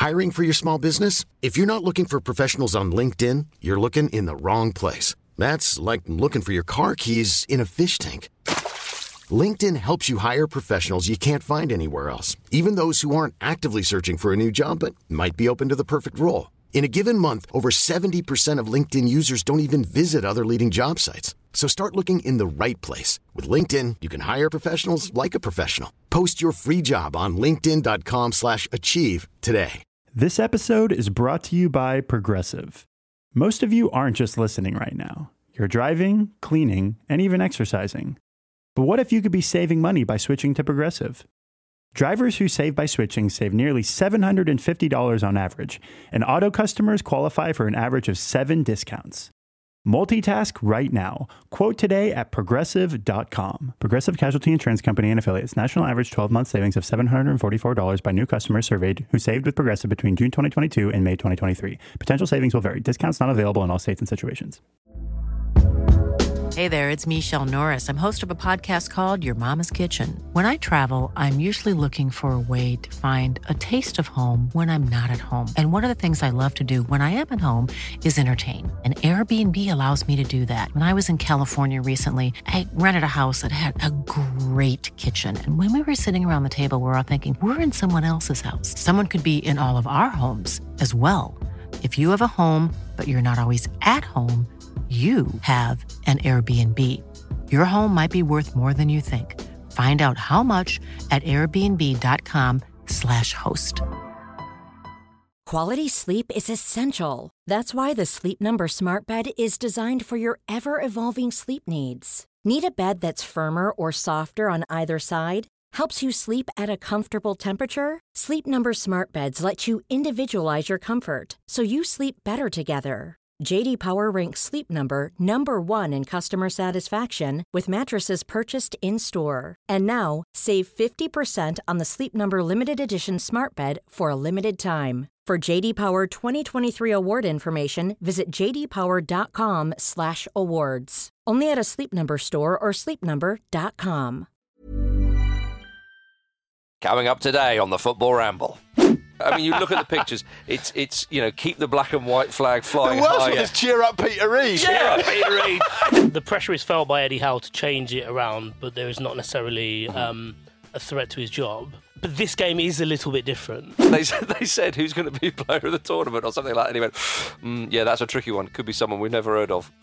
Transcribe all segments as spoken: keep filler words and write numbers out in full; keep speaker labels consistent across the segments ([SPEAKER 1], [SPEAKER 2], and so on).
[SPEAKER 1] Hiring for your small business? If you're not looking for professionals on LinkedIn, you're looking in the wrong place. That's like looking for your car keys in a fish tank. LinkedIn helps you hire professionals you can't find anywhere else, even those who aren't actively searching for a new job but might be open to the perfect role. In a given month, over seventy percent of LinkedIn users don't even visit other leading job sites. So start looking in the right place. With LinkedIn, you can hire professionals like a professional. Post your free job on linkedin.com slash achieve today.
[SPEAKER 2] This episode is brought to you by Progressive. Most of you aren't just listening right now. You're driving, cleaning, and even exercising. But what if you could be saving money by switching to Progressive? Drivers who save by switching save nearly seven hundred fifty dollars on average, and auto customers qualify for an average of seven discounts. Multitask right now. Quote today at progressive dot com. Progressive Casualty Insurance Company and Affiliates. National average twelve-month savings of seven hundred forty-four dollars by new customers surveyed who saved with Progressive between June twenty twenty-two and May twenty twenty-three. Potential savings will vary. Discounts not available in all states and situations.
[SPEAKER 3] Hey there, it's Michelle Norris. I'm host of a podcast called Your Mama's Kitchen. When I travel, I'm usually looking for a way to find a taste of home when I'm not at home. And one of the things I love to do when I am at home is entertain. And Airbnb allows me to do that. When I was in California recently, I rented a house that had a great kitchen. And when we were sitting around the table, we were all thinking, we're in someone else's house. Someone could be in all of our homes as well. If you have a home, but you're not always at home, you have an Airbnb. Your home might be worth more than you think. Find out how much at airbnb.com slash host.
[SPEAKER 4] Quality sleep is essential. That's why the Sleep Number Smart Bed is designed for your ever-evolving sleep needs. Need a bed that's firmer or softer on either side? Helps you sleep at a comfortable temperature? Sleep Number Smart Beds let you individualize your comfort, so you sleep better together. J D Power ranks Sleep Number number one in customer satisfaction with mattresses purchased in-store. And now, save fifty percent on the Sleep Number Limited Edition Smart Bed for a limited time. For J D Power twenty twenty-three award information, visit jdpower.com slash awards. Only at a Sleep Number store or sleep number dot com.
[SPEAKER 5] Coming up today on the Football Ramble. I mean, you look at the pictures, it's, it's you know, keep the black and white flag flying
[SPEAKER 6] high. The worst
[SPEAKER 5] higher.
[SPEAKER 6] one is cheer up Peter Reid.
[SPEAKER 5] Cheer up Peter Reid.
[SPEAKER 7] The pressure is felt by Eddie Howe to change it around, but there is not necessarily um, a threat to his job. But this game is a little bit different.
[SPEAKER 5] They said, they said who's going to be player of the tournament or something like that. And he went, mm, yeah, that's a tricky one. Could be someone we've never heard of.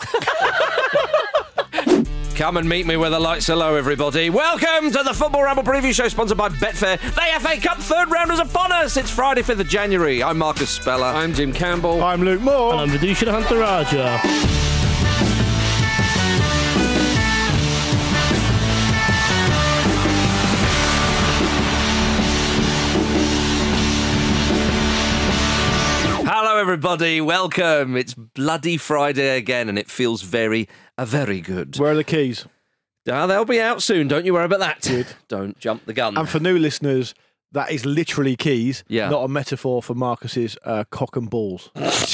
[SPEAKER 5] Come and meet me where the lights are low, everybody. Welcome to the Football Ramble preview show sponsored by Betfair. The F A Cup third round is upon us. It's Friday, fifth of January. I'm Marcus Speller.
[SPEAKER 6] I'm Jim Campbell.
[SPEAKER 2] I'm Luke Moore.
[SPEAKER 7] And I'm Vidusha Hantaraja.
[SPEAKER 5] Hello, everybody. Welcome. It's bloody Friday again, and it feels very, uh, very good.
[SPEAKER 6] Where are the keys?
[SPEAKER 5] Ah, they'll be out soon. Don't you worry about that.
[SPEAKER 6] Good.
[SPEAKER 5] Don't jump the gun.
[SPEAKER 6] And for new listeners, that is literally keys,
[SPEAKER 5] Yeah.
[SPEAKER 6] not a metaphor for Marcus's uh, cock and balls.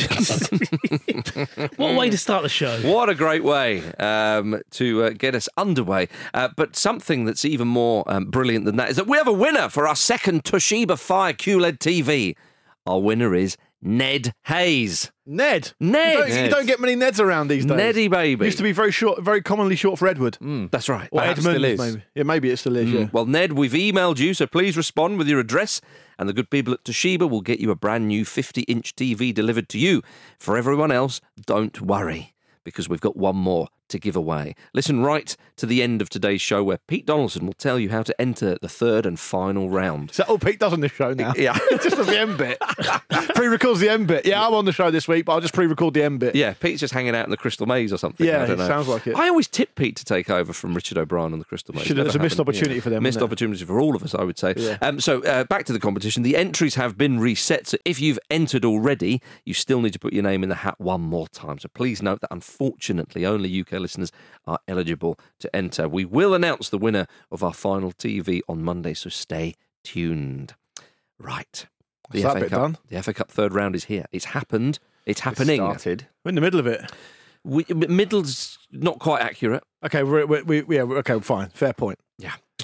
[SPEAKER 7] What way to start the show?
[SPEAKER 5] What a great way um, to uh, get us underway. Uh, but something that's even more um, brilliant than that is that we have a winner for our second Toshiba Fire Q L E D T V. Our winner is Ned Hayes.
[SPEAKER 6] Ned.
[SPEAKER 5] Ned.
[SPEAKER 6] You don't,
[SPEAKER 5] Ned.
[SPEAKER 6] you don't get many Neds around these days.
[SPEAKER 5] Neddy baby.
[SPEAKER 6] Used to be very short, very commonly short for Edward.
[SPEAKER 5] Mm, that's right.
[SPEAKER 6] Or
[SPEAKER 5] Perhaps
[SPEAKER 6] Edmund,
[SPEAKER 5] still is.
[SPEAKER 6] maybe. Yeah, maybe it still is,
[SPEAKER 5] Mm.
[SPEAKER 6] yeah.
[SPEAKER 5] Well, Ned, we've emailed you, so please respond with your address, and the good people at Toshiba will get you a brand new fifty-inch T V delivered to you. For everyone else, don't worry, because we've got one more to give away. Listen right to the end of today's show where Pete Donaldson will tell you how to enter the third and final round.
[SPEAKER 6] Is that all Pete does on this show now?
[SPEAKER 5] Yeah.
[SPEAKER 6] Just the end bit. Pre-records the end bit. Yeah, I'm on the show this week, but I'll just pre-record the end bit.
[SPEAKER 5] Yeah, Pete's just hanging out in the Crystal Maze or something.
[SPEAKER 6] Yeah,
[SPEAKER 5] I don't
[SPEAKER 6] it
[SPEAKER 5] know.
[SPEAKER 6] sounds like it.
[SPEAKER 5] I always tip Pete to take over from Richard O'Brien on the Crystal Maze.
[SPEAKER 6] Should have-
[SPEAKER 5] Never
[SPEAKER 6] it's a missed
[SPEAKER 5] happened.
[SPEAKER 6] opportunity
[SPEAKER 5] Yeah.
[SPEAKER 6] for them,
[SPEAKER 5] Missed
[SPEAKER 6] isn't it?
[SPEAKER 5] opportunity for all of us, I would say.
[SPEAKER 6] Yeah.
[SPEAKER 5] Um, so uh, back to the competition. The entries have been reset. So if you've entered already, you still need to put your name in the hat one more time. So please note that unfortunately only U K listeners are eligible to enter. We will announce the winner of our final T V on Monday, so stay tuned. Right. The
[SPEAKER 6] Is that
[SPEAKER 5] F A
[SPEAKER 6] bit
[SPEAKER 5] Cup,
[SPEAKER 6] done?
[SPEAKER 5] The F A Cup third round is here. It's happened. It's happening.
[SPEAKER 6] Started. We're in the middle of it.
[SPEAKER 5] We, middle's not quite accurate.
[SPEAKER 6] Okay, we're, we we yeah, we're- okay, fine. Fair point.
[SPEAKER 5] Yeah.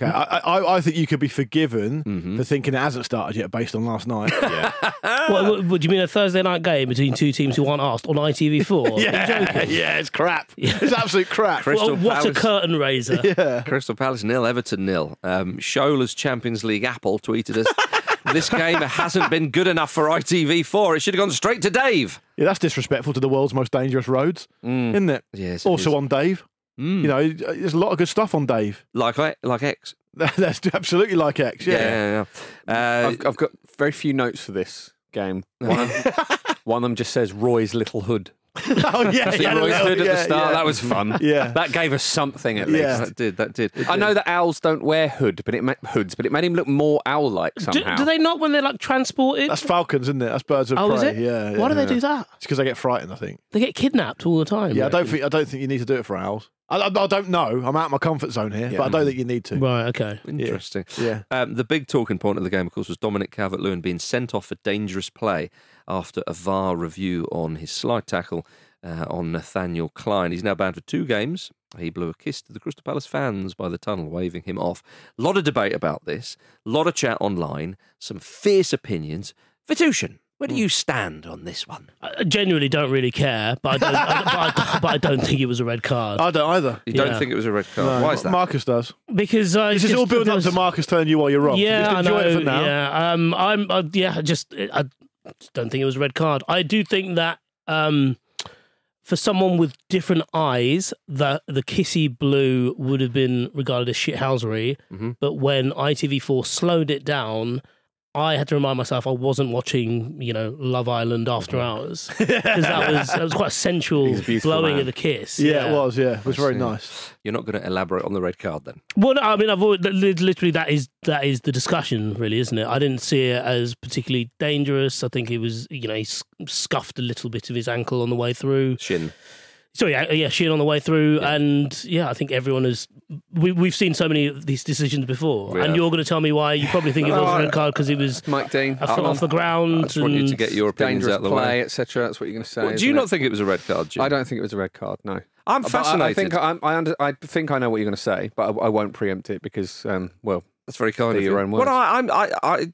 [SPEAKER 6] Okay, I, I, I think you could be forgiven
[SPEAKER 5] Mm-hmm.
[SPEAKER 6] for thinking it hasn't started yet based on last night.
[SPEAKER 8] Yeah.
[SPEAKER 7] What, what, what do you mean a Thursday night game between two teams who aren't asked on I T V four?
[SPEAKER 6] yeah, yeah, it's crap. It's absolute crap.
[SPEAKER 5] Crystal
[SPEAKER 7] Well, what a
[SPEAKER 5] Palace-
[SPEAKER 7] curtain raiser.
[SPEAKER 6] Yeah.
[SPEAKER 5] Crystal Palace nil, Everton nil. Um, Shola's Champions League Apple tweeted us, this game hasn't been good enough for I T V four. It should have gone straight to Dave.
[SPEAKER 6] Yeah, that's disrespectful to the world's most dangerous roads, isn't it?
[SPEAKER 5] Yes, it
[SPEAKER 6] Also
[SPEAKER 5] is.
[SPEAKER 6] on Dave. You know, there's a lot of good stuff on Dave.
[SPEAKER 5] Like, like X.
[SPEAKER 6] That's absolutely like X, yeah.
[SPEAKER 5] Yeah, yeah, yeah. Uh,
[SPEAKER 8] I've, I've got very few notes for this game. One of, one of them just says Roy's little hood.
[SPEAKER 6] Oh, yeah.
[SPEAKER 8] See
[SPEAKER 6] yeah,
[SPEAKER 8] Roy's
[SPEAKER 6] yeah,
[SPEAKER 8] hood at
[SPEAKER 6] yeah,
[SPEAKER 8] the start.
[SPEAKER 6] yeah.
[SPEAKER 8] That was fun.
[SPEAKER 6] Yeah.
[SPEAKER 8] That gave us something at
[SPEAKER 6] Yeah.
[SPEAKER 8] least.
[SPEAKER 5] that did, that did.
[SPEAKER 8] I know that owls don't wear hood, but it ma- hoods, but it made him look more owl-like
[SPEAKER 7] Do,
[SPEAKER 8] somehow.
[SPEAKER 7] do they not when they're like transported?
[SPEAKER 6] That's falcons, isn't it? That's birds of
[SPEAKER 7] oh,
[SPEAKER 6] prey.
[SPEAKER 7] is it?
[SPEAKER 6] Yeah, yeah.
[SPEAKER 7] Why do they
[SPEAKER 6] yeah.
[SPEAKER 7] do that?
[SPEAKER 6] It's because they get frightened, I think.
[SPEAKER 7] They get kidnapped all the time.
[SPEAKER 6] Yeah, I don't
[SPEAKER 7] reckon.
[SPEAKER 6] think I don't think you need to do it for owls. I, I, I don't know. I'm out of my comfort zone here,
[SPEAKER 8] Yeah.
[SPEAKER 6] but I don't think you need to.
[SPEAKER 7] Right, okay.
[SPEAKER 5] Interesting.
[SPEAKER 6] Yeah.
[SPEAKER 5] Um, the big talking point of the game, of course, was Dominic Calvert-Lewin being sent off for dangerous play after a V A R review on his slide tackle uh, on Nathaniel Klein. He's now banned for two games. He blew a kiss to the Crystal Palace fans by the tunnel, waving him off. A lot of debate about this, a lot of chat online, some fierce opinions. Vitushan, where do you stand on this one?
[SPEAKER 7] I genuinely don't really care, but I don't, I, but, I, but I don't think it was a red card.
[SPEAKER 6] I don't either.
[SPEAKER 5] You don't
[SPEAKER 7] Yeah.
[SPEAKER 5] think it was a red card?
[SPEAKER 6] No,
[SPEAKER 5] Why is that?
[SPEAKER 6] Marcus does.
[SPEAKER 7] Because uh,
[SPEAKER 6] This is
[SPEAKER 7] just-
[SPEAKER 6] all building up
[SPEAKER 7] there's-
[SPEAKER 6] to Marcus telling you why you're wrong.
[SPEAKER 7] Yeah,
[SPEAKER 6] Just
[SPEAKER 7] I
[SPEAKER 6] enjoy
[SPEAKER 7] know.
[SPEAKER 6] it for now.
[SPEAKER 7] Yeah, um, I'm. Uh, yeah, just I just don't think it was a red card. I do think that um, for someone with different eyes, that the kissy blue would have been regarded as shithousery.
[SPEAKER 5] Mm-hmm.
[SPEAKER 7] But when I T V four slowed it down, I had to remind myself I wasn't watching, you know, Love Island After Hours, because that was that was quite a sensual
[SPEAKER 8] He's a beautiful
[SPEAKER 7] blowing
[SPEAKER 8] man.
[SPEAKER 7] of the kiss.
[SPEAKER 6] Yeah, it was. Yeah, it was very
[SPEAKER 5] see.
[SPEAKER 6] nice.
[SPEAKER 5] You're not going to elaborate on the red card then?
[SPEAKER 7] Well, no, I mean, I've always, li- literally that is that is the discussion, really, isn't it? I didn't see it as particularly dangerous. I think it was, you know, he s- scuffed a little bit of his ankle on the way through.
[SPEAKER 5] Shin.
[SPEAKER 7] So yeah, yeah, shin on the way through, and yeah, I think everyone has. We, we've seen so many of these decisions before,
[SPEAKER 5] We
[SPEAKER 7] and
[SPEAKER 5] have.
[SPEAKER 7] you're going to tell me why you probably think it was a red card because it was
[SPEAKER 8] Mike Dean,
[SPEAKER 7] a foot off the ground.
[SPEAKER 5] I just want you to
[SPEAKER 7] and-
[SPEAKER 5] get your opinions
[SPEAKER 8] dangerous
[SPEAKER 5] out of the
[SPEAKER 8] play,
[SPEAKER 5] way.
[SPEAKER 8] et cetera. That's what you're going to say.
[SPEAKER 5] Well, do
[SPEAKER 8] isn't
[SPEAKER 5] you
[SPEAKER 8] it?
[SPEAKER 5] not think it was a red card, Jim?
[SPEAKER 8] I don't think it was a red card. No.
[SPEAKER 5] I'm
[SPEAKER 8] But
[SPEAKER 5] fascinated.
[SPEAKER 8] I, I think I, I, under, I think I know what you're going to say, but I, I won't preempt it because, um, well,
[SPEAKER 5] That's very kind
[SPEAKER 8] They're
[SPEAKER 5] of
[SPEAKER 8] your
[SPEAKER 5] you.
[SPEAKER 8] own
[SPEAKER 5] Well,
[SPEAKER 8] words.
[SPEAKER 5] I, I'm, I, I,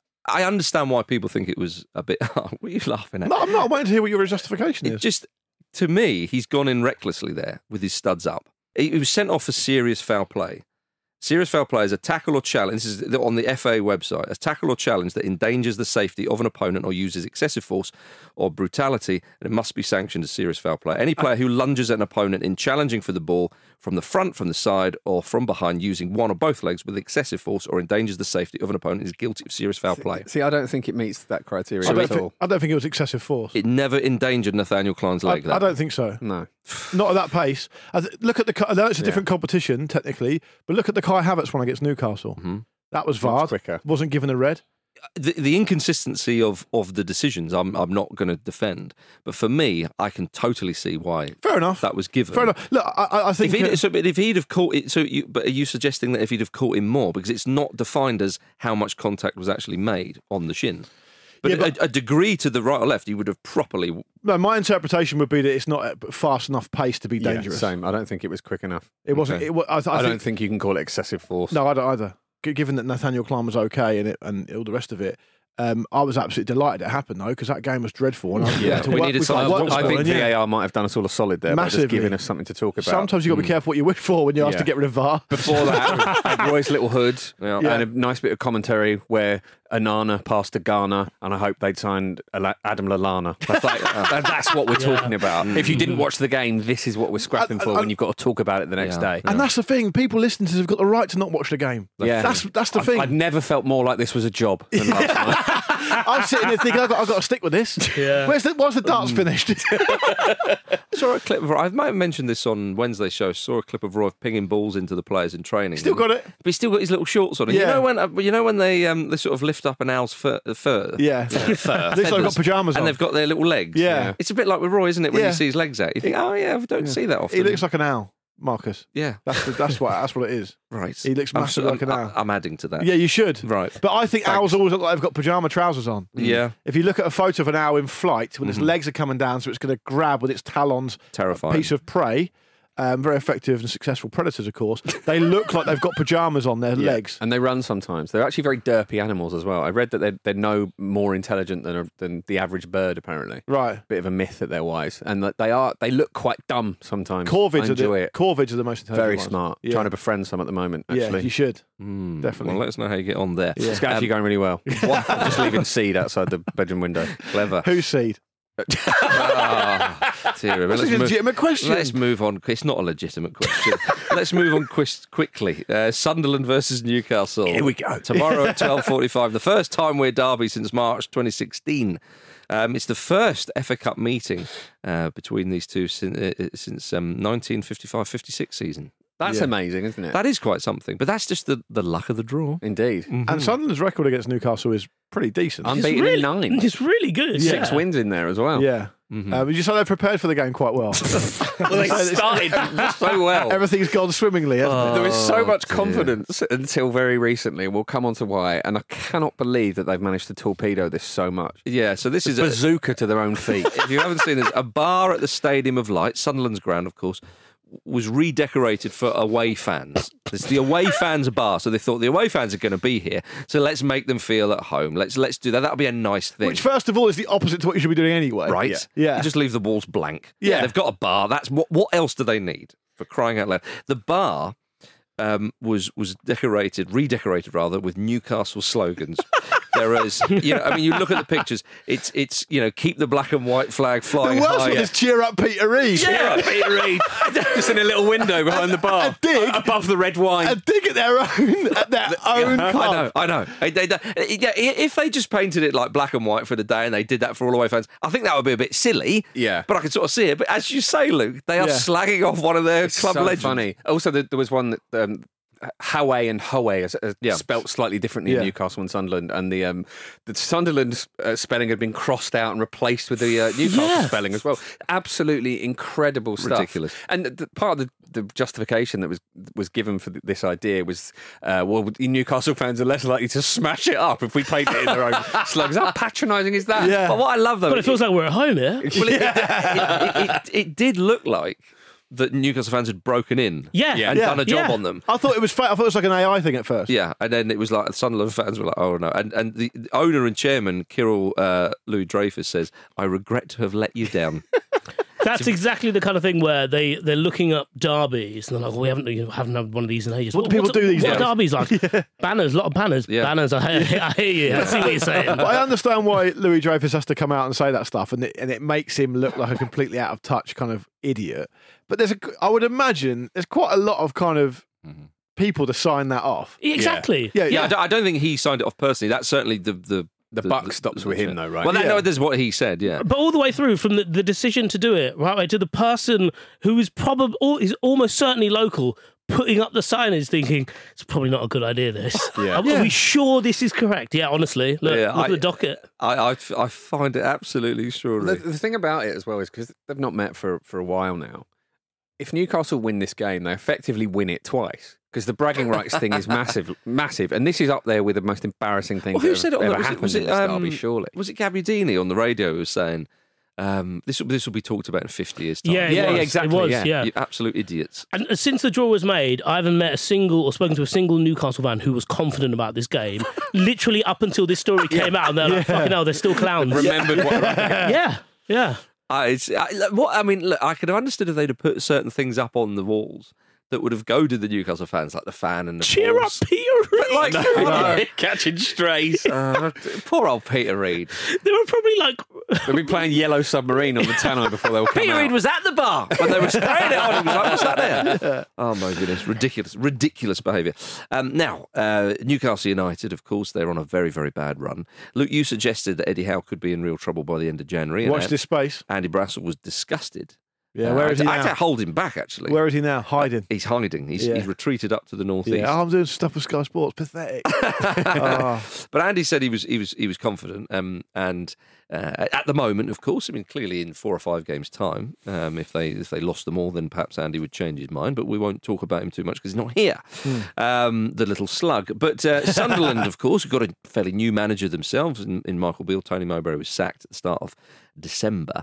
[SPEAKER 5] I understand why people think it was a bit. What are you laughing at?
[SPEAKER 6] No, I'm not waiting to hear what your justification
[SPEAKER 5] It
[SPEAKER 6] is.
[SPEAKER 5] just, to me, he's gone in recklessly there with his studs up. He, he was sent off for serious foul play. Serious foul play is a tackle or challenge. This is on the F A website. A tackle or challenge that endangers the safety of an opponent or uses excessive force or brutality, and it must be sanctioned as serious foul play. Any player who lunges at an opponent in challenging for the ball from the front, from the side, or from behind using one or both legs with excessive force or endangers the safety of an opponent is guilty of serious foul play.
[SPEAKER 8] see, I don't think it meets that criteria
[SPEAKER 6] I don't,
[SPEAKER 8] at all.
[SPEAKER 6] think, I don't think it was excessive force.
[SPEAKER 5] It never endangered Nathaniel Klein's
[SPEAKER 6] I,
[SPEAKER 5] leg.
[SPEAKER 6] I
[SPEAKER 5] that.
[SPEAKER 6] don't think so.
[SPEAKER 8] No.
[SPEAKER 6] Not at that pace. I th- look at the. co- I know it's a different competition technically, but look at the Kai Havertz one against Newcastle.
[SPEAKER 5] Mm-hmm.
[SPEAKER 6] That was
[SPEAKER 8] Much
[SPEAKER 6] V A R.
[SPEAKER 8] quicker.
[SPEAKER 6] Wasn't given a red.
[SPEAKER 5] the, the inconsistency of, of the decisions, I'm I'm not going to defend. But for me, I can totally see why
[SPEAKER 6] Fair enough.
[SPEAKER 5] that was given.
[SPEAKER 6] Fair enough. Look, I, I- I think.
[SPEAKER 5] If he'd,
[SPEAKER 6] uh,
[SPEAKER 5] so, but if he'd have caught it, so you, but are you suggesting that if he'd have caught him more, because it's not defined as how much contact was actually made on the shin, but,
[SPEAKER 6] Yeah, but-
[SPEAKER 5] a, a degree to the right or left, he would have properly.
[SPEAKER 6] no, my interpretation would be that it's not at fast enough pace to be
[SPEAKER 8] Yeah,
[SPEAKER 6] dangerous.
[SPEAKER 8] same. I don't think it was quick enough.
[SPEAKER 6] It wasn't.
[SPEAKER 5] Okay.
[SPEAKER 6] It, wa- I, th- I
[SPEAKER 8] I,
[SPEAKER 6] think,
[SPEAKER 8] don't think you can call it excessive force.
[SPEAKER 6] No, I don't either. G- Given that Nathaniel Klein was okay and it and all the rest of it, um, I was absolutely delighted it happened though because that game was dreadful. And I,
[SPEAKER 8] Yeah,
[SPEAKER 6] to
[SPEAKER 5] we
[SPEAKER 6] work-
[SPEAKER 5] needed
[SPEAKER 6] we
[SPEAKER 5] some-
[SPEAKER 6] can't
[SPEAKER 5] I-
[SPEAKER 6] work this
[SPEAKER 8] I think
[SPEAKER 6] morning,
[SPEAKER 8] V
[SPEAKER 6] yeah.
[SPEAKER 8] A R might have done us all a solid there by just
[SPEAKER 6] Massively.
[SPEAKER 8] giving us something to talk about.
[SPEAKER 6] Sometimes you've got to be careful what you wish for when you're asked to
[SPEAKER 8] Yeah.
[SPEAKER 6] get rid of V A R.
[SPEAKER 8] Before that, we had Roy's little hood
[SPEAKER 5] Yeah.
[SPEAKER 6] Yeah.
[SPEAKER 8] and a nice bit of commentary where Anana passed to Ghana, and I hope they'd signed Ala- Adam Lallana. That's, like, uh, that's what we're
[SPEAKER 7] Yeah.
[SPEAKER 8] talking about. If you didn't watch the game, this is what we're scrapping
[SPEAKER 6] I-
[SPEAKER 8] for
[SPEAKER 6] I-
[SPEAKER 8] when you've got to talk about it the next
[SPEAKER 5] Yeah.
[SPEAKER 8] day.
[SPEAKER 6] And that's the thing. People listening to this have got the right to not watch the game.
[SPEAKER 8] Yeah.
[SPEAKER 6] That's that's the
[SPEAKER 8] I've,
[SPEAKER 6] thing.
[SPEAKER 8] I've never felt more like this was a job than last night.
[SPEAKER 6] I'm sitting there thinking I've got, I've got to stick with this.
[SPEAKER 7] Yeah.
[SPEAKER 6] Where's the, why's the darts finished?
[SPEAKER 5] I saw a clip of. I might have mentioned this on Wednesday's show. Saw a clip of Roy pinging balls into the players in training.
[SPEAKER 6] Still got it.
[SPEAKER 5] But he's still got his little shorts on. And You
[SPEAKER 6] Yeah.
[SPEAKER 5] know when uh, you know when they um, they sort of lift up an owl's fur, fur
[SPEAKER 6] Yeah.
[SPEAKER 5] fur,
[SPEAKER 6] Looks like they've got
[SPEAKER 5] feathers,
[SPEAKER 6] pyjamas
[SPEAKER 5] and
[SPEAKER 6] on.
[SPEAKER 5] they've got their little legs.
[SPEAKER 6] Yeah.
[SPEAKER 5] It's a bit like with Roy, isn't it? When
[SPEAKER 6] Yeah.
[SPEAKER 5] you see his legs out, you think, oh yeah, I don't see that often.
[SPEAKER 6] He looks like an owl, Marcus.
[SPEAKER 5] yeah,
[SPEAKER 6] That's the, that's what that's what it is.
[SPEAKER 5] right.
[SPEAKER 6] He looks
[SPEAKER 5] I'm
[SPEAKER 6] massive
[SPEAKER 5] so-
[SPEAKER 6] like an
[SPEAKER 5] I'm,
[SPEAKER 6] owl.
[SPEAKER 5] I'm adding to that.
[SPEAKER 6] Yeah, you should.
[SPEAKER 5] Right.
[SPEAKER 6] But I think
[SPEAKER 5] Thanks.
[SPEAKER 6] owls always look like they've got pajama trousers on.
[SPEAKER 5] Yeah.
[SPEAKER 6] If you look at a photo of an owl in flight, when its
[SPEAKER 5] Mhm.
[SPEAKER 6] legs are coming down, so it's going to grab with its talons
[SPEAKER 5] Terrifying.
[SPEAKER 6] a piece of prey, Um, very effective and successful predators, of course. They look like they've got pyjamas on their
[SPEAKER 8] Yeah.
[SPEAKER 6] legs.
[SPEAKER 8] And they run sometimes. They're actually very derpy animals as well. I read that they're, they're no more intelligent than a, than the average bird, apparently.
[SPEAKER 6] Right.
[SPEAKER 8] Bit of a myth that they're wise. And that they are they look quite dumb sometimes.
[SPEAKER 6] Corvids
[SPEAKER 8] I
[SPEAKER 6] are
[SPEAKER 8] enjoy
[SPEAKER 6] the
[SPEAKER 8] it.
[SPEAKER 6] corvids are the most intelligent
[SPEAKER 8] Very
[SPEAKER 6] ones.
[SPEAKER 8] smart.
[SPEAKER 6] Yeah.
[SPEAKER 8] Trying to befriend some at the moment,
[SPEAKER 6] Yeah,
[SPEAKER 8] actually.
[SPEAKER 6] you should.
[SPEAKER 5] Mm,
[SPEAKER 6] Definitely.
[SPEAKER 5] Well, let us know how you get on there.
[SPEAKER 6] Yeah.
[SPEAKER 8] It's actually going really well. Just leaving seed outside the bedroom window.
[SPEAKER 5] Clever.
[SPEAKER 6] Whose seed?
[SPEAKER 5] Ah, dear,
[SPEAKER 6] That's
[SPEAKER 5] let's
[SPEAKER 6] a
[SPEAKER 5] move-
[SPEAKER 6] legitimate question.
[SPEAKER 5] Let's move on. It's not a legitimate question. Let's move on quis- quickly. Uh, Sunderland versus Newcastle.
[SPEAKER 6] Here we go.
[SPEAKER 5] Tomorrow at twelve forty-five. The first time we're derby since March twenty sixteen. Um, it's the first F A Cup meeting uh, between these two since, uh, since um, nineteen fifty-five fifty-six season.
[SPEAKER 8] That's
[SPEAKER 6] Yeah.
[SPEAKER 8] amazing, isn't it?
[SPEAKER 5] That is quite something, but that's just the, the luck of the draw.
[SPEAKER 8] Indeed.
[SPEAKER 6] And Sunderland's record against Newcastle is pretty decent.
[SPEAKER 8] Unbeaten
[SPEAKER 7] really,
[SPEAKER 8] in nine.
[SPEAKER 7] It's really good.
[SPEAKER 8] Six
[SPEAKER 7] yeah.
[SPEAKER 8] wins in there as well.
[SPEAKER 6] Yeah. Um, you saw they're prepared for the game quite well.
[SPEAKER 8] Well, they started so well.
[SPEAKER 6] Everything's gone swimmingly, hasn't it?
[SPEAKER 8] There was so
[SPEAKER 5] Oh,
[SPEAKER 8] much
[SPEAKER 5] dear.
[SPEAKER 8] confidence until very recently, and we'll come on to why. And I cannot believe that they've managed to torpedo this so much.
[SPEAKER 5] Yeah, so this is a,
[SPEAKER 8] Bazooka to their own feet.
[SPEAKER 5] if you haven't seen this, a bar at the Stadium of Light, Sunderland's ground, of course, was redecorated for away fans. It's the away fans bar, so they thought the away fans are going to be here, so let's make them feel at home. Let's let's do that. That'll be a nice thing.
[SPEAKER 6] Which, first of all, is the opposite to what you should be doing anyway.
[SPEAKER 5] Right?
[SPEAKER 6] Yeah. Yeah.
[SPEAKER 5] You just leave the walls blank.
[SPEAKER 6] Yeah.
[SPEAKER 5] They've got a bar. That's what. What else do they need? For crying out loud, the bar um, was was decorated, redecorated rather, with Newcastle slogans. There is, you know, I mean, you look at the pictures. It's it's you know, keep the black and white flag
[SPEAKER 6] The
[SPEAKER 5] flying
[SPEAKER 6] worst
[SPEAKER 5] high.
[SPEAKER 6] one is cheer up Peter Reid.
[SPEAKER 8] Yeah, Peter Reid. Just in a little window behind the bar.
[SPEAKER 6] A dig.
[SPEAKER 8] Above the red wine.
[SPEAKER 6] A dig at their own at their own
[SPEAKER 5] I
[SPEAKER 6] club.
[SPEAKER 5] know, I know. They- they- they- yeah, if they just painted it like black and white for the day and they did that for all away fans, I think that would be a bit silly.
[SPEAKER 8] Yeah.
[SPEAKER 5] But I can sort of see it. But as you say, Luke, they are
[SPEAKER 6] Yeah.
[SPEAKER 5] slagging off one of their club
[SPEAKER 8] so
[SPEAKER 5] legends.
[SPEAKER 8] funny. Also, there, there was one that. Um, Howe and Howe is uh,
[SPEAKER 5] Yeah.
[SPEAKER 8] spelt slightly differently
[SPEAKER 6] Yeah.
[SPEAKER 8] in Newcastle and Sunderland, and the um, the Sunderland uh, spelling had been crossed out and replaced with the uh, Newcastle
[SPEAKER 7] Yeah.
[SPEAKER 8] spelling as well. Absolutely incredible stuff.
[SPEAKER 5] Ridiculous.
[SPEAKER 8] And the, part of the, the justification that was was given for th- this idea was, uh, well, Newcastle fans are less likely to smash it up if we paint it in their own slogans. How patronising is that?
[SPEAKER 6] Yeah.
[SPEAKER 5] But what I love though,
[SPEAKER 7] But it feels like we're at home here.
[SPEAKER 5] well, it, it, it, it, it did look like that Newcastle fans had broken in,
[SPEAKER 7] Yeah.
[SPEAKER 5] and
[SPEAKER 6] Yeah.
[SPEAKER 5] done a job
[SPEAKER 7] Yeah.
[SPEAKER 5] on them.
[SPEAKER 6] I thought it was fake. I thought it was like an A I thing at first.
[SPEAKER 5] Yeah, and then it was like the Sunderland fans were like, "Oh no!" And and the owner and chairman Kirill uh, Louis Dreyfus says, "I regret to have let you down."
[SPEAKER 7] That's exactly the kind of thing where they, they're looking up derbies and they're like, well, we haven't, you know, haven't had one of these in ages.
[SPEAKER 6] What do people
[SPEAKER 7] what's-
[SPEAKER 6] do these
[SPEAKER 7] What
[SPEAKER 6] days?
[SPEAKER 7] are derbies like? Banners, a lot of banners.
[SPEAKER 5] Yeah.
[SPEAKER 7] Banners, I hear, I hear you. I see what you're saying.
[SPEAKER 6] But I understand why Louis Dreyfus has to come out and say that stuff, and it, and it makes him look like a completely out of touch kind of idiot. But there's a, I would imagine there's quite a lot of kind of people to sign that off.
[SPEAKER 7] Exactly.
[SPEAKER 6] Yeah,
[SPEAKER 5] Yeah, I don't, I don't think he signed it off personally. That's certainly the the
[SPEAKER 8] The buck stops with him, though, right?
[SPEAKER 5] Well, that,
[SPEAKER 6] Yeah.
[SPEAKER 5] no, that's what he said. Yeah,
[SPEAKER 7] But all the way through, from the, the decision to do it, right way to the person who is probably is almost certainly local, putting up the signage, thinking it's probably not a good idea. This,
[SPEAKER 8] Yeah.
[SPEAKER 7] are,
[SPEAKER 6] Yeah.
[SPEAKER 7] are we sure this is correct? Yeah, honestly, look,
[SPEAKER 5] Yeah,
[SPEAKER 7] look
[SPEAKER 5] I-
[SPEAKER 7] at the docket.
[SPEAKER 5] I, I I find it absolutely
[SPEAKER 8] The,
[SPEAKER 5] extraordinary.
[SPEAKER 8] the thing about it as well is because they've not met for, for a while now. If Newcastle win this game, they effectively win it twice because the bragging rights thing is massive, massive, and this is up there with the most embarrassing things
[SPEAKER 5] Well, who
[SPEAKER 8] that
[SPEAKER 5] said
[SPEAKER 8] have
[SPEAKER 5] it on
[SPEAKER 8] ever
[SPEAKER 5] the, was it,
[SPEAKER 8] happened
[SPEAKER 5] was
[SPEAKER 8] in
[SPEAKER 5] it,
[SPEAKER 8] this
[SPEAKER 5] um,
[SPEAKER 8] derby. Surely,
[SPEAKER 5] was it Gabbiadini on the radio who was saying um, this will this will be talked about in fifty years' time?
[SPEAKER 7] Yeah, it
[SPEAKER 8] Yeah,
[SPEAKER 7] was.
[SPEAKER 8] yeah, exactly,
[SPEAKER 7] It was,
[SPEAKER 8] yeah.
[SPEAKER 7] yeah.
[SPEAKER 5] You absolute idiots.
[SPEAKER 7] And since the draw was made, I haven't met a single or spoken to a single Newcastle fan who was confident about this game. Literally up until this story came out, and they're like, "Fucking hell, they're still clowns."
[SPEAKER 8] remembered what they're up against.
[SPEAKER 7] Yeah, yeah.
[SPEAKER 5] I, it's, I, look, what I mean, look, I could have understood if they'd have put certain things up on the walls that would have goaded the Newcastle fans, like the fan and the
[SPEAKER 7] Cheer up,
[SPEAKER 5] balls.
[SPEAKER 7] Peter Reid.
[SPEAKER 5] Like, come on.
[SPEAKER 8] Catching strays.
[SPEAKER 5] Uh, poor old Peter Reid.
[SPEAKER 7] They were probably like,
[SPEAKER 8] They'll be playing Yellow Submarine on the tannoy before they'll come
[SPEAKER 5] Peter
[SPEAKER 8] out.
[SPEAKER 5] Reid was at the bar when they were spraying it on him. He was like, what's that there? Oh, my goodness. Ridiculous, ridiculous behaviour. Um, now, uh, Newcastle United, of course, they're on a very, very bad run. Luke, you suggested that Eddie Howe could be in real trouble by the end of January. and
[SPEAKER 6] Watch
[SPEAKER 5] An-
[SPEAKER 6] this space.
[SPEAKER 5] Andy Brassel was disgusted.
[SPEAKER 6] Yeah,
[SPEAKER 5] Uh,
[SPEAKER 6] where
[SPEAKER 5] I
[SPEAKER 6] is
[SPEAKER 5] had
[SPEAKER 6] he
[SPEAKER 5] to- I had to
[SPEAKER 6] now?
[SPEAKER 5] hold him back, actually.
[SPEAKER 6] Where is he now? Hiding.
[SPEAKER 5] He's hiding. He's,
[SPEAKER 6] Yeah.
[SPEAKER 5] he's retreated up to the northeast.
[SPEAKER 6] Yeah, oh, I'm doing stuff with Sky Sports. Pathetic. Oh.
[SPEAKER 5] But Andy said he was he was he was confident, um, and uh, at the moment, of course, I mean, clearly in four or five games' time, um, if they if they lost them all, then perhaps Andy would change his mind. But we won't talk about him too much because he's not here, um, the little slug. But uh, Sunderland, of course, have got a fairly new manager themselves in, in Michael Beale. Tony Mowbray was sacked at the start of December.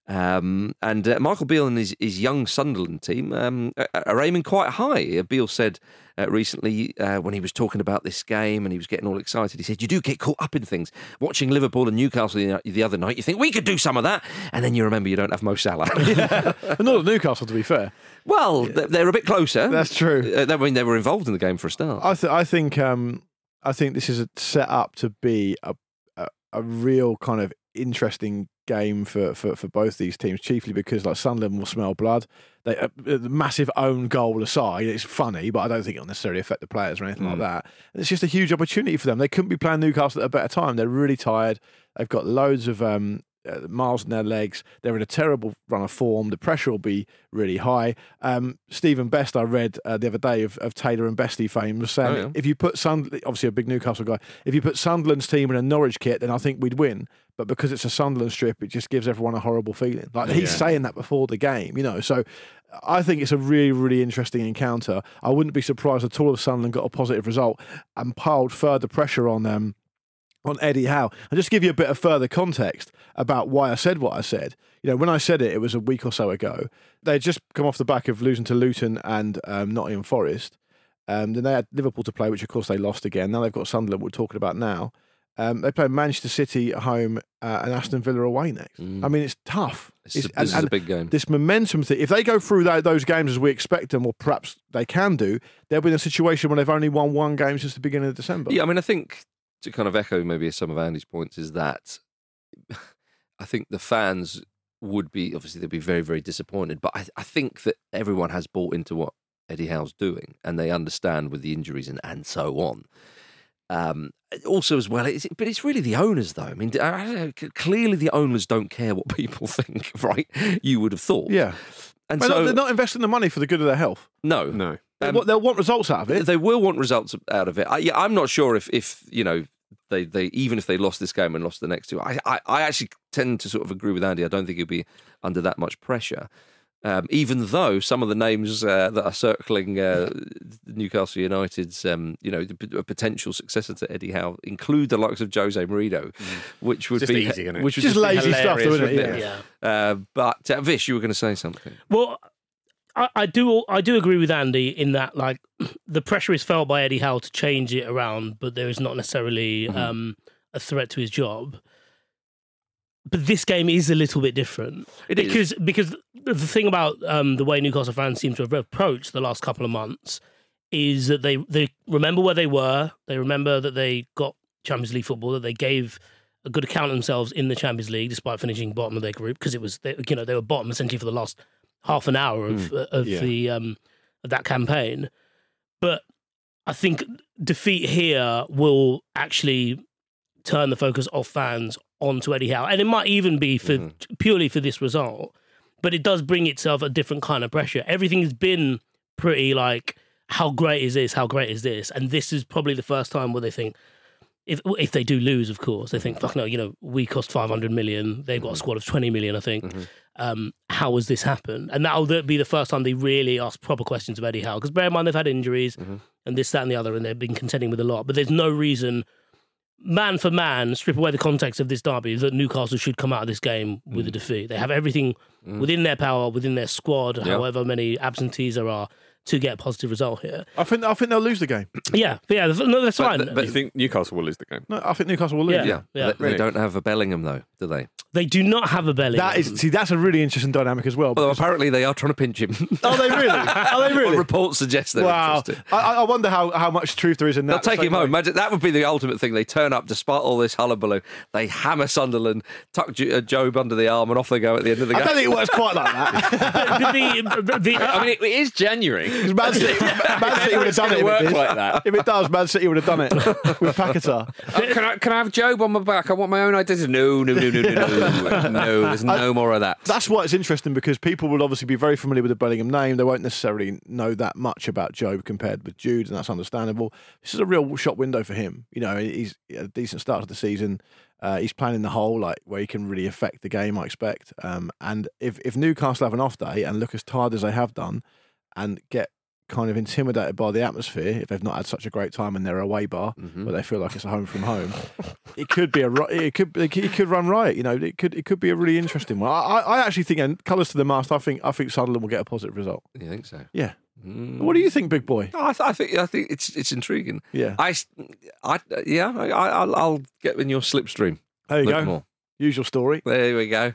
[SPEAKER 5] Um, and uh, Michael Beale and his, his young Sunderland team um, are, are aiming quite high. Beale said uh, recently uh, when he was talking about this game and he was getting all excited, he said, you do get caught up in things. Watching Liverpool and Newcastle the, the other night, you think, we could do some of that. And then you remember you don't have Mo Salah.
[SPEAKER 6] yeah. Not at Newcastle, to be fair.
[SPEAKER 5] Well, yeah. they're a bit closer.
[SPEAKER 6] That's true.
[SPEAKER 5] Uh, I mean, they were involved in the game for a start.
[SPEAKER 6] I, th- I think um, I think this is a set up to be a, a, a real kind of interesting game for, for, for both these teams, chiefly because like Sunderland will smell blood. They uh, the massive own goal aside, it's funny, but I don't think it'll necessarily affect the players or anything mm. like that. And it's just a huge opportunity for them. They couldn't be playing Newcastle at a better time. They're really tired. They've got loads of um, uh, miles in their legs. They're in a terrible run of form. The pressure will be really high. Um, Stephen Best, I read uh, the other day of, of Taylor and Bestie fame, was saying oh, yeah. if you put Sunderland, obviously a big Newcastle guy, if you put Sunderland's team in a Norwich kit, then I think we'd win. But because it's a Sunderland strip, it just gives everyone a horrible feeling. Like he's yeah. saying that before the game, you know. So I think it's a really, really interesting encounter. I wouldn't be surprised at all if Sunderland got a positive result and piled further pressure on them. On Eddie Howe. And just to give you a bit of further context about why I said what I said. You know, when I said it, it was a week or so ago. They had just come off the back of losing to Luton and um, Nottingham Forest. Um, then they had Liverpool to play, which of course they lost again. Now they've got Sunderland, we're talking about now. Um, they play Manchester City at home uh, and Aston Villa away next. Mm. I mean, it's tough.
[SPEAKER 5] It's,
[SPEAKER 6] it's,
[SPEAKER 5] this
[SPEAKER 6] and,
[SPEAKER 5] is
[SPEAKER 6] and
[SPEAKER 5] a big game.
[SPEAKER 6] This momentum thing, if they go through that, those games as we expect them, or perhaps they can do, they'll be in a situation where they've only won one game since the beginning of December.
[SPEAKER 5] Yeah, I mean, I think to kind of echo maybe some of Andy's points is that I think the fans would be, obviously they'd be very, very disappointed, but I, I think that everyone has bought into what Eddie Howe's doing and they understand with the injuries and, and so on. Um, also as well, it's, but it's really the owners though. I mean, I don't know, clearly the owners don't care what people think, right? You would have thought.
[SPEAKER 6] Yeah.
[SPEAKER 5] And
[SPEAKER 6] well,
[SPEAKER 5] so
[SPEAKER 6] no, they're not investing the money for the good of their health.
[SPEAKER 5] No.
[SPEAKER 8] No.
[SPEAKER 6] Um, they'll want results out of it.
[SPEAKER 5] They will want results out of it. I, yeah, I'm not sure if, if you know, they, they even if they lost this game and lost the next two. I, I, I actually tend to sort of agree with Andy. I don't think he'll be under that much pressure. Um, even though some of the names uh, that are circling uh, Newcastle United's, um, you know, a potential successor to Eddie Howe include the likes of Jose Mourinho, mm. which would
[SPEAKER 8] just
[SPEAKER 5] be
[SPEAKER 8] easy, isn't it?
[SPEAKER 5] which would
[SPEAKER 6] just,
[SPEAKER 5] just
[SPEAKER 6] lazy stuff, isn't it?
[SPEAKER 7] Yeah.
[SPEAKER 6] yeah.
[SPEAKER 5] Uh, but uh, Vish, you were going to say something.
[SPEAKER 7] Well, I, I do. I do agree with Andy in that, like, the pressure is felt by Eddie Howe to change it around, but there is not necessarily mm-hmm. um, a threat to his job. But this game is a little bit different
[SPEAKER 5] it
[SPEAKER 7] because
[SPEAKER 5] is.
[SPEAKER 7] because the thing about um, the way Newcastle fans seem to have approached the last couple of months is that they, they remember where they were, they remember that they got Champions League football, that they gave a good account of themselves in the Champions League despite finishing bottom of their group because it was they, you know they were bottom essentially for the last half an hour of mm, of yeah. the um, of that campaign. But I think defeat here will actually turn the focus off fans onto Eddie Howe. And it might even be for mm-hmm. purely for this result, but it does bring itself a different kind of pressure. Everything's been pretty like, how great is this? How great is this? And this is probably the first time where they think, if if they do lose, of course, they think, fuck no, you know, we cost five hundred million. They've got mm-hmm. a squad of twenty million, I think. Mm-hmm. Um, how has this happened? And that'll be the first time they really ask proper questions of Eddie Howe. Because bear in mind, they've had injuries mm-hmm. and this, that and the other, and they've been contending with a lot. But there's no reason, man for man, strip away the context of this derby, that Newcastle should come out of this game with mm. a defeat. They have everything mm. within their power, within their squad, yep. however many absentees there are, to get a positive result here.
[SPEAKER 6] I think I think they'll lose the game.
[SPEAKER 7] Yeah, yeah, no, that's
[SPEAKER 8] but,
[SPEAKER 7] fine.
[SPEAKER 8] But you think Newcastle will lose the game?
[SPEAKER 6] No, I think Newcastle will lose.
[SPEAKER 7] Yeah,
[SPEAKER 5] yeah.
[SPEAKER 7] yeah.
[SPEAKER 5] They,
[SPEAKER 8] really?
[SPEAKER 5] they don't have a Bellingham though, do they?
[SPEAKER 7] They do not have a Bellingham.
[SPEAKER 6] That is, see, that's a really interesting dynamic as well.
[SPEAKER 5] Although apparently they are trying to pinch him.
[SPEAKER 6] Are they really? Are they really?
[SPEAKER 5] Well, reports suggest they're
[SPEAKER 6] wow.
[SPEAKER 5] interested.
[SPEAKER 6] I, I wonder how, how much truth there is in that.
[SPEAKER 5] They'll take him home. Imagine, that would be the ultimate thing. They turn up despite all this hullabaloo. They hammer Sunderland, tuck Job under the arm, and off they go at the end of the game.
[SPEAKER 6] I don't think it works quite like that.
[SPEAKER 7] the, the, the,
[SPEAKER 8] I mean, it, it is January.
[SPEAKER 6] Man City, Man City would have done it.
[SPEAKER 8] Work
[SPEAKER 6] if it
[SPEAKER 8] like that.
[SPEAKER 6] If it does, Man City would have done it with Paquetá.
[SPEAKER 8] Oh, can I can I have Job on my back? I want my own identity. No, no, no, no, no, no. No, there's no
[SPEAKER 6] I,
[SPEAKER 8] more of that.
[SPEAKER 6] That's why it's interesting, because people will obviously be very familiar with the Bellingham name. They won't necessarily know that much about Job compared with Jude, and that's understandable. This is a real shop window for him. You know, he's a decent start to the season. Uh, he's playing in the hole, like where he can really affect the game, I expect. Um, and if, if Newcastle have an off day and look as tired as they have done and get kind of intimidated by the atmosphere if they've not had such a great time in their away bar,
[SPEAKER 5] Mm-hmm.
[SPEAKER 6] where they feel like it's a home from home. It could be a ri- it could it could- it could run riot. You know, it could it could be a really interesting one. I, I I actually think, and colours to the mast, I think I think Sunderland will get a positive result.
[SPEAKER 5] You think so?
[SPEAKER 6] Yeah.
[SPEAKER 5] Mm.
[SPEAKER 6] What do you think, big boy?
[SPEAKER 5] No, I, th- I think I think it's it's intriguing.
[SPEAKER 6] Yeah.
[SPEAKER 5] I, s- I- yeah, I, I, I'll, I'll get in your slipstream.
[SPEAKER 6] There you
[SPEAKER 5] Look
[SPEAKER 6] go.
[SPEAKER 5] more.
[SPEAKER 6] Usual story.
[SPEAKER 5] There we go.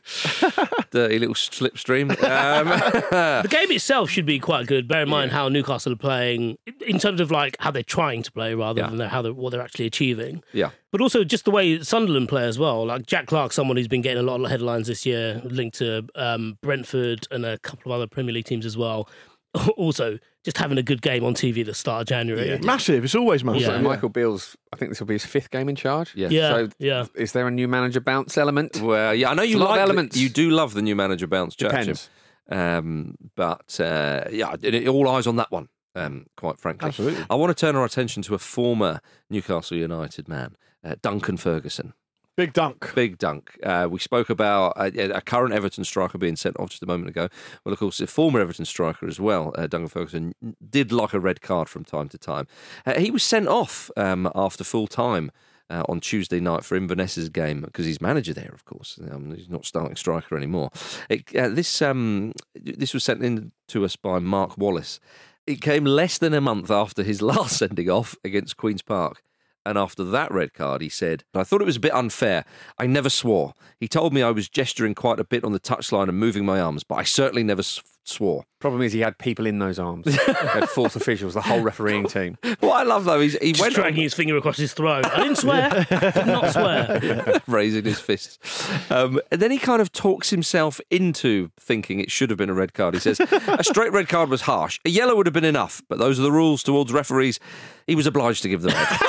[SPEAKER 5] Dirty little slipstream. Um,
[SPEAKER 7] The game itself should be quite good. Bear in mind how Newcastle are playing in terms of like how they're trying to play rather
[SPEAKER 5] Yeah.
[SPEAKER 7] than how they're, what they're actually achieving.
[SPEAKER 5] yeah.
[SPEAKER 7] But also just the way Sunderland play as well. Like Jack Clark, someone who's been getting a lot of headlines this year, linked to um, Brentford and a couple of other Premier League teams as well. Also, just having a good game on T V at the start of January.
[SPEAKER 6] Massive. It's always massive.
[SPEAKER 7] Yeah.
[SPEAKER 8] So Michael Beale's, I think this will be his fifth game in charge.
[SPEAKER 5] Yeah.
[SPEAKER 7] Yeah,
[SPEAKER 8] So
[SPEAKER 7] yeah.
[SPEAKER 8] is there a new manager bounce element?
[SPEAKER 5] Well, yeah, I know you
[SPEAKER 8] a lot of
[SPEAKER 5] like the-
[SPEAKER 8] elements.
[SPEAKER 5] You do love the new manager bounce, Jack.
[SPEAKER 8] Depends.
[SPEAKER 5] Um, but uh, yeah, it, it- all eyes on that one. Um, quite frankly,
[SPEAKER 6] Absolutely.
[SPEAKER 5] I want to turn our attention to a former Newcastle United man, uh, Duncan Ferguson.
[SPEAKER 6] Big dunk.
[SPEAKER 5] Big dunk. Uh, we spoke about a, a current Everton striker being sent off just a moment ago. Well, of course, a former Everton striker as well, uh, Duncan Ferguson, did like a red card from time to time. Uh, he was sent off um, after full time uh, on Tuesday night for Inverness's game because he's manager there, of course. Um, he's not starting striker anymore. It, uh, this um, this was sent in to us by Mark Wallace. It came less than a month after his last sending off against Queen's Park. And after that red card, he said, I thought it was a bit unfair. I never swore. He told me I was gesturing quite a bit on the touchline and moving my arms, but I certainly never s- swore.
[SPEAKER 8] Problem is he had people in those arms. He had fourth officials, the whole refereeing team.
[SPEAKER 5] What I love, though, is he
[SPEAKER 7] Just
[SPEAKER 5] went
[SPEAKER 7] dragging his finger across his throat. I didn't swear. Did not swear.
[SPEAKER 5] raising his fists. Um, and then he kind of talks himself into thinking it should have been a red card. He says, a straight red card was harsh. A yellow would have been enough, but those are the rules towards referees. He was obliged to give them red.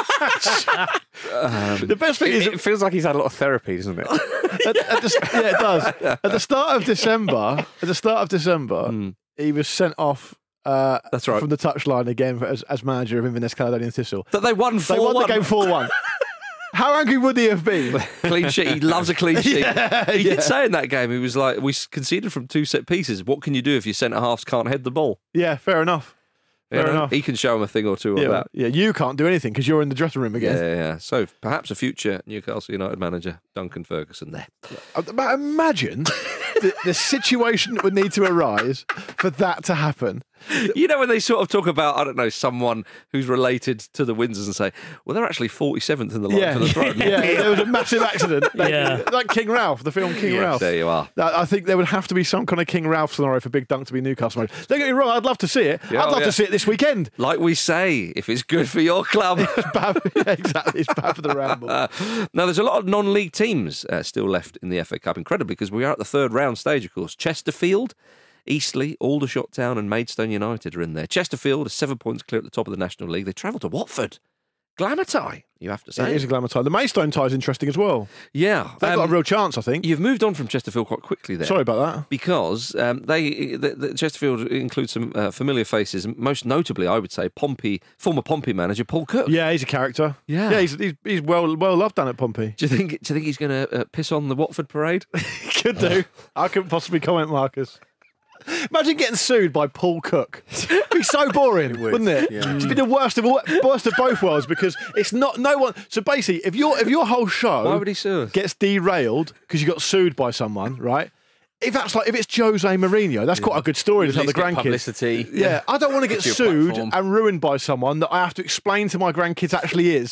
[SPEAKER 6] The best thing
[SPEAKER 8] It,
[SPEAKER 6] is,
[SPEAKER 8] it feels like he's had a lot of therapy, doesn't it?
[SPEAKER 6] at, at the, yeah, it does. At the start of December, at the start of December, he was sent off. Uh,
[SPEAKER 5] That's right.
[SPEAKER 6] From the touchline again as, as manager of Inverness Caledonian Thistle.
[SPEAKER 5] That they won
[SPEAKER 6] They
[SPEAKER 5] four
[SPEAKER 6] won
[SPEAKER 5] one.
[SPEAKER 6] the game four one. How angry would he have been?
[SPEAKER 5] Clean sheet. He loves a clean sheet.
[SPEAKER 6] Yeah,
[SPEAKER 5] he
[SPEAKER 6] yeah.
[SPEAKER 5] did say in that game, he was like, we conceded from two set pieces. What can you do if your centre halves can't head the ball?
[SPEAKER 6] Yeah, fair enough.
[SPEAKER 5] You
[SPEAKER 6] Fair
[SPEAKER 5] know?
[SPEAKER 6] enough.
[SPEAKER 5] He can show him a thing or two
[SPEAKER 6] Yeah,
[SPEAKER 5] of that.
[SPEAKER 6] yeah, you can't do anything because you're in the dressing room
[SPEAKER 5] Yeah,
[SPEAKER 6] again.
[SPEAKER 5] yeah, yeah. So perhaps a future Newcastle United manager, Duncan Ferguson, there.
[SPEAKER 6] Uh, but Imagine the, the situation that would need to arise for that to happen.
[SPEAKER 5] You know, when they sort of talk about, I don't know, someone who's related to the Windsors and say, well, they're actually forty-seventh in the line
[SPEAKER 6] Yeah,
[SPEAKER 5] for the throne.
[SPEAKER 6] yeah, there was a massive accident. Like,
[SPEAKER 7] Yeah.
[SPEAKER 6] like King Ralph, the film King
[SPEAKER 5] Yes,
[SPEAKER 6] Ralph.
[SPEAKER 5] there you are.
[SPEAKER 6] I I think there would have to be some kind of King Ralph scenario for Big Dunk to be Newcastle manager. Don't get me wrong, I'd love to see it.
[SPEAKER 5] Yeah,
[SPEAKER 6] I'd
[SPEAKER 5] oh,
[SPEAKER 6] love
[SPEAKER 5] yeah.
[SPEAKER 6] to see it this weekend.
[SPEAKER 5] Like we say, if it's good for your club.
[SPEAKER 6] It's bad, yeah, exactly. It's bad for the ramble.
[SPEAKER 5] Uh, now, there's a lot of non-league teams uh, still left in the F A Cup. Incredibly, because we are at the third round stage, of course. Chesterfield, Eastleigh, Aldershot Town and Maidstone United are in there. Chesterfield are seven points clear at the top of the National League. They travel to Watford. Glamour tie, you have to say.
[SPEAKER 6] It is a glamour tie. The Maidstone tie is interesting as well.
[SPEAKER 5] Yeah.
[SPEAKER 6] They've
[SPEAKER 5] um,
[SPEAKER 6] got a real chance, I think.
[SPEAKER 5] You've moved on from Chesterfield quite quickly there.
[SPEAKER 6] Sorry about that.
[SPEAKER 5] Because um, they, the, the Chesterfield includes some uh, familiar faces, most notably, I would say, Pompey, former Pompey manager Paul Cook.
[SPEAKER 6] Yeah, he's a character.
[SPEAKER 5] Yeah.
[SPEAKER 6] yeah, he's he's, he's well well loved down at Pompey.
[SPEAKER 5] Do you think? Do you think he's going to uh, piss on the Watford parade?
[SPEAKER 6] Could do. I couldn't possibly comment, Marcus. Imagine getting sued by Paul Cook. It'd be so boring,
[SPEAKER 8] would,
[SPEAKER 6] wouldn't it?
[SPEAKER 8] yeah.
[SPEAKER 6] It'd be the worst of all, worst of both worlds because it's not no one. So basically, if your if your whole show
[SPEAKER 5] Why would he sue us?
[SPEAKER 6] gets derailed because you got sued by someone, right? If that's like if it's Jose Mourinho, that's quite a good story to
[SPEAKER 8] At
[SPEAKER 6] tell the
[SPEAKER 8] least get
[SPEAKER 6] grandkids.
[SPEAKER 8] publicity.
[SPEAKER 6] Yeah, I don't want to get
[SPEAKER 8] Gives you a
[SPEAKER 6] sued
[SPEAKER 8] platform.
[SPEAKER 6] and ruined by someone that I have to explain to my grandkids actually is.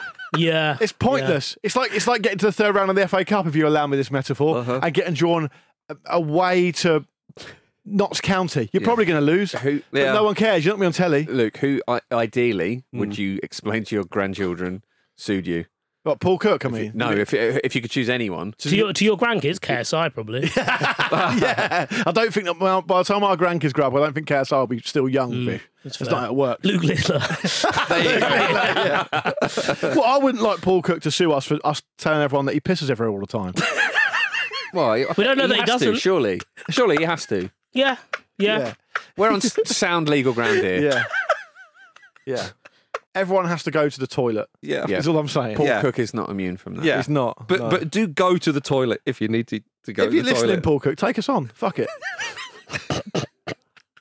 [SPEAKER 7] Yeah.
[SPEAKER 6] It's pointless. It's like it's like getting to the third round of the F A Cup, if you allow me this metaphor,
[SPEAKER 5] Uh-huh.
[SPEAKER 6] and getting drawn a- away to Notts County. You're
[SPEAKER 5] Yeah.
[SPEAKER 6] probably going to lose.
[SPEAKER 8] Who,
[SPEAKER 6] But
[SPEAKER 5] Yeah.
[SPEAKER 6] no one cares. You're not going to be on telly.
[SPEAKER 8] Luke, who I, ideally
[SPEAKER 6] Hmm.
[SPEAKER 8] would you explain to your grandchildren sued you?
[SPEAKER 6] What, Paul Cook, I mean.
[SPEAKER 8] No, if if you could choose anyone.
[SPEAKER 7] To your, to your grandkids, K S I probably.
[SPEAKER 6] yeah. I don't think that, well, by the time our grandkids grow up, I don't think K S I will be still young fish. That's
[SPEAKER 7] fair.
[SPEAKER 6] not how it works.
[SPEAKER 7] Luke Littler.
[SPEAKER 6] Well, I wouldn't like Paul Cook to sue us for us telling everyone that he pisses everywhere all the time.
[SPEAKER 8] Well,
[SPEAKER 7] We don't know that he
[SPEAKER 8] has to,
[SPEAKER 7] doesn't.
[SPEAKER 8] surely, surely he has to.
[SPEAKER 7] Yeah. Yeah.
[SPEAKER 6] Yeah.
[SPEAKER 8] We're on s- sound legal ground here.
[SPEAKER 6] Yeah. Yeah. Everyone has to go to the toilet.
[SPEAKER 5] Yeah.
[SPEAKER 8] Yeah.
[SPEAKER 6] That's all I'm saying.
[SPEAKER 8] Paul
[SPEAKER 5] Yeah.
[SPEAKER 8] Cook is not immune from that.
[SPEAKER 5] Yeah.
[SPEAKER 6] He's not.
[SPEAKER 5] But
[SPEAKER 6] no.
[SPEAKER 5] but do go to the toilet if you need to, to go
[SPEAKER 6] if
[SPEAKER 5] to
[SPEAKER 6] you're
[SPEAKER 5] the
[SPEAKER 6] listening,
[SPEAKER 5] toilet.
[SPEAKER 6] Paul Cook, take us on. Fuck it. If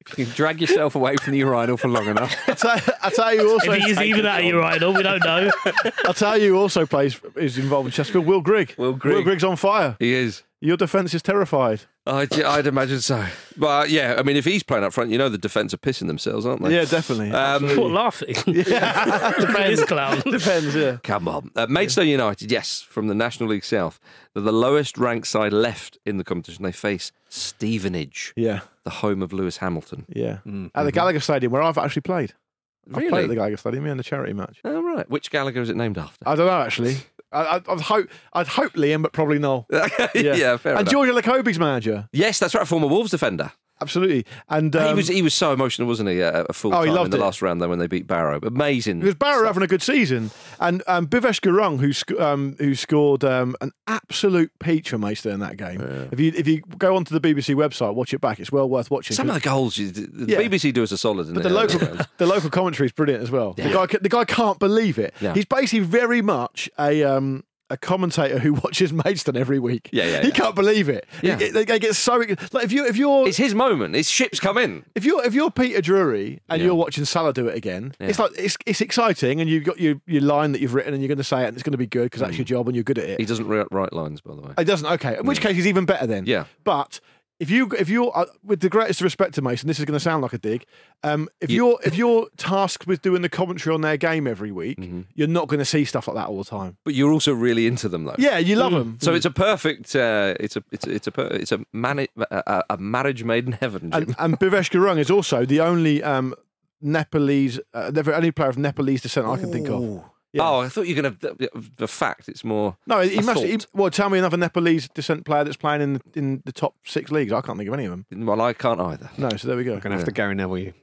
[SPEAKER 8] You can drag yourself away from the urinal for long enough.
[SPEAKER 6] I tell, I tell you also.
[SPEAKER 7] If he is even at a urinal, we don't know.
[SPEAKER 6] I'll tell you who also plays is involved in Chesterfield. Will Grigg.
[SPEAKER 5] Will Grigg.
[SPEAKER 6] Will Grigg's on fire.
[SPEAKER 5] He is.
[SPEAKER 6] Your defence is terrified.
[SPEAKER 5] I'd, I'd imagine so. But yeah, I mean, if he's playing up front, you know the defence are pissing themselves, aren't they?
[SPEAKER 6] Yeah, definitely.
[SPEAKER 5] Um,
[SPEAKER 7] What, laughing?
[SPEAKER 6] Yeah.
[SPEAKER 7] Depends, clown.
[SPEAKER 6] Depends, yeah.
[SPEAKER 5] Come on. Uh, Maidstone United, yes, from the National League South. They're the lowest ranked side left in the competition. They face Stevenage,
[SPEAKER 6] Yeah,
[SPEAKER 5] the home of Lewis Hamilton.
[SPEAKER 6] yeah.
[SPEAKER 8] Mm.
[SPEAKER 6] At the Gallagher Stadium, where I've actually played. I've
[SPEAKER 5] Really?
[SPEAKER 6] played at the Gallagher Stadium, yeah, in the charity match.
[SPEAKER 5] Oh, right. Which Gallagher is it named after?
[SPEAKER 6] I don't know, actually. I, I, I'd, hope, I'd hope Liam, but probably Noel.
[SPEAKER 5] yeah. fair
[SPEAKER 6] And
[SPEAKER 5] enough.
[SPEAKER 6] Georgia Lacobe's manager.
[SPEAKER 5] Yes, that's right, former Wolves defender.
[SPEAKER 6] Absolutely. And um,
[SPEAKER 5] he was he was so emotional, wasn't he? Uh, full
[SPEAKER 6] Oh, he
[SPEAKER 5] time
[SPEAKER 6] loved
[SPEAKER 5] in the
[SPEAKER 6] it.
[SPEAKER 5] last round, though, when they beat Barrow. Amazing.
[SPEAKER 6] Because Barrow
[SPEAKER 5] stuff.
[SPEAKER 6] having a good season, and um, Bhivesh Gurung, who sc- um, who scored um, an absolute peach for Maidstone in that game.
[SPEAKER 5] Yeah.
[SPEAKER 6] If you if you go onto the B B C website, watch it back. It's well worth watching.
[SPEAKER 5] Some of the goals, you- the
[SPEAKER 6] Yeah.
[SPEAKER 5] B B C do us a solid.
[SPEAKER 6] But the local the local commentary is brilliant as well. The guy the guy can't believe it.
[SPEAKER 5] Yeah.
[SPEAKER 6] He's basically very much a um, a commentator who watches Maidstone every week.
[SPEAKER 5] Yeah, yeah,
[SPEAKER 6] He
[SPEAKER 5] yeah.
[SPEAKER 6] can't believe it.
[SPEAKER 5] Yeah.
[SPEAKER 6] He- they, they get so like if you if you're
[SPEAKER 5] It's his moment. His ship's come in.
[SPEAKER 6] if you're if you're Peter Drury and
[SPEAKER 5] Yeah.
[SPEAKER 6] you're watching Salah do it again,
[SPEAKER 5] Yeah.
[SPEAKER 6] it's like it's it's exciting, and you've got your, your line that you've written, and you're going to say it, and it's going to be good because that's your job, and you're good at it.
[SPEAKER 5] He doesn't write, write lines, by the way.
[SPEAKER 6] It doesn't. Okay, in which case he's even better then.
[SPEAKER 5] Yeah.
[SPEAKER 6] But if you if you're uh, with the greatest respect to Mason, this is going to sound like a dig. Um, if
[SPEAKER 5] You-
[SPEAKER 6] you're if you're tasked with doing the commentary on their game every week,
[SPEAKER 5] Mm-hmm.
[SPEAKER 6] you're not going to see stuff like that all the time.
[SPEAKER 5] But you're also really into them, though.
[SPEAKER 6] Yeah, you love them.
[SPEAKER 5] So it's a perfect. Uh, it's a. It's a. It's a. per- It's a, mani- a, a marriage made in heaven. Jim.
[SPEAKER 6] and, and Bhivesh Gurung is also the only um, Nepalese, uh, the only player of Nepalese descent I can think of. Yeah.
[SPEAKER 5] Oh, I thought you were going to. The fact, it's more.
[SPEAKER 6] No, he
[SPEAKER 5] a
[SPEAKER 6] must. He,
[SPEAKER 5] thought.
[SPEAKER 6] well, tell me another Nepalese descent player that's playing in the, in the top six leagues. I can't think of any of them.
[SPEAKER 5] Well, I can't either.
[SPEAKER 6] No, so there we go.
[SPEAKER 8] I'm going to have to Gary Neville you.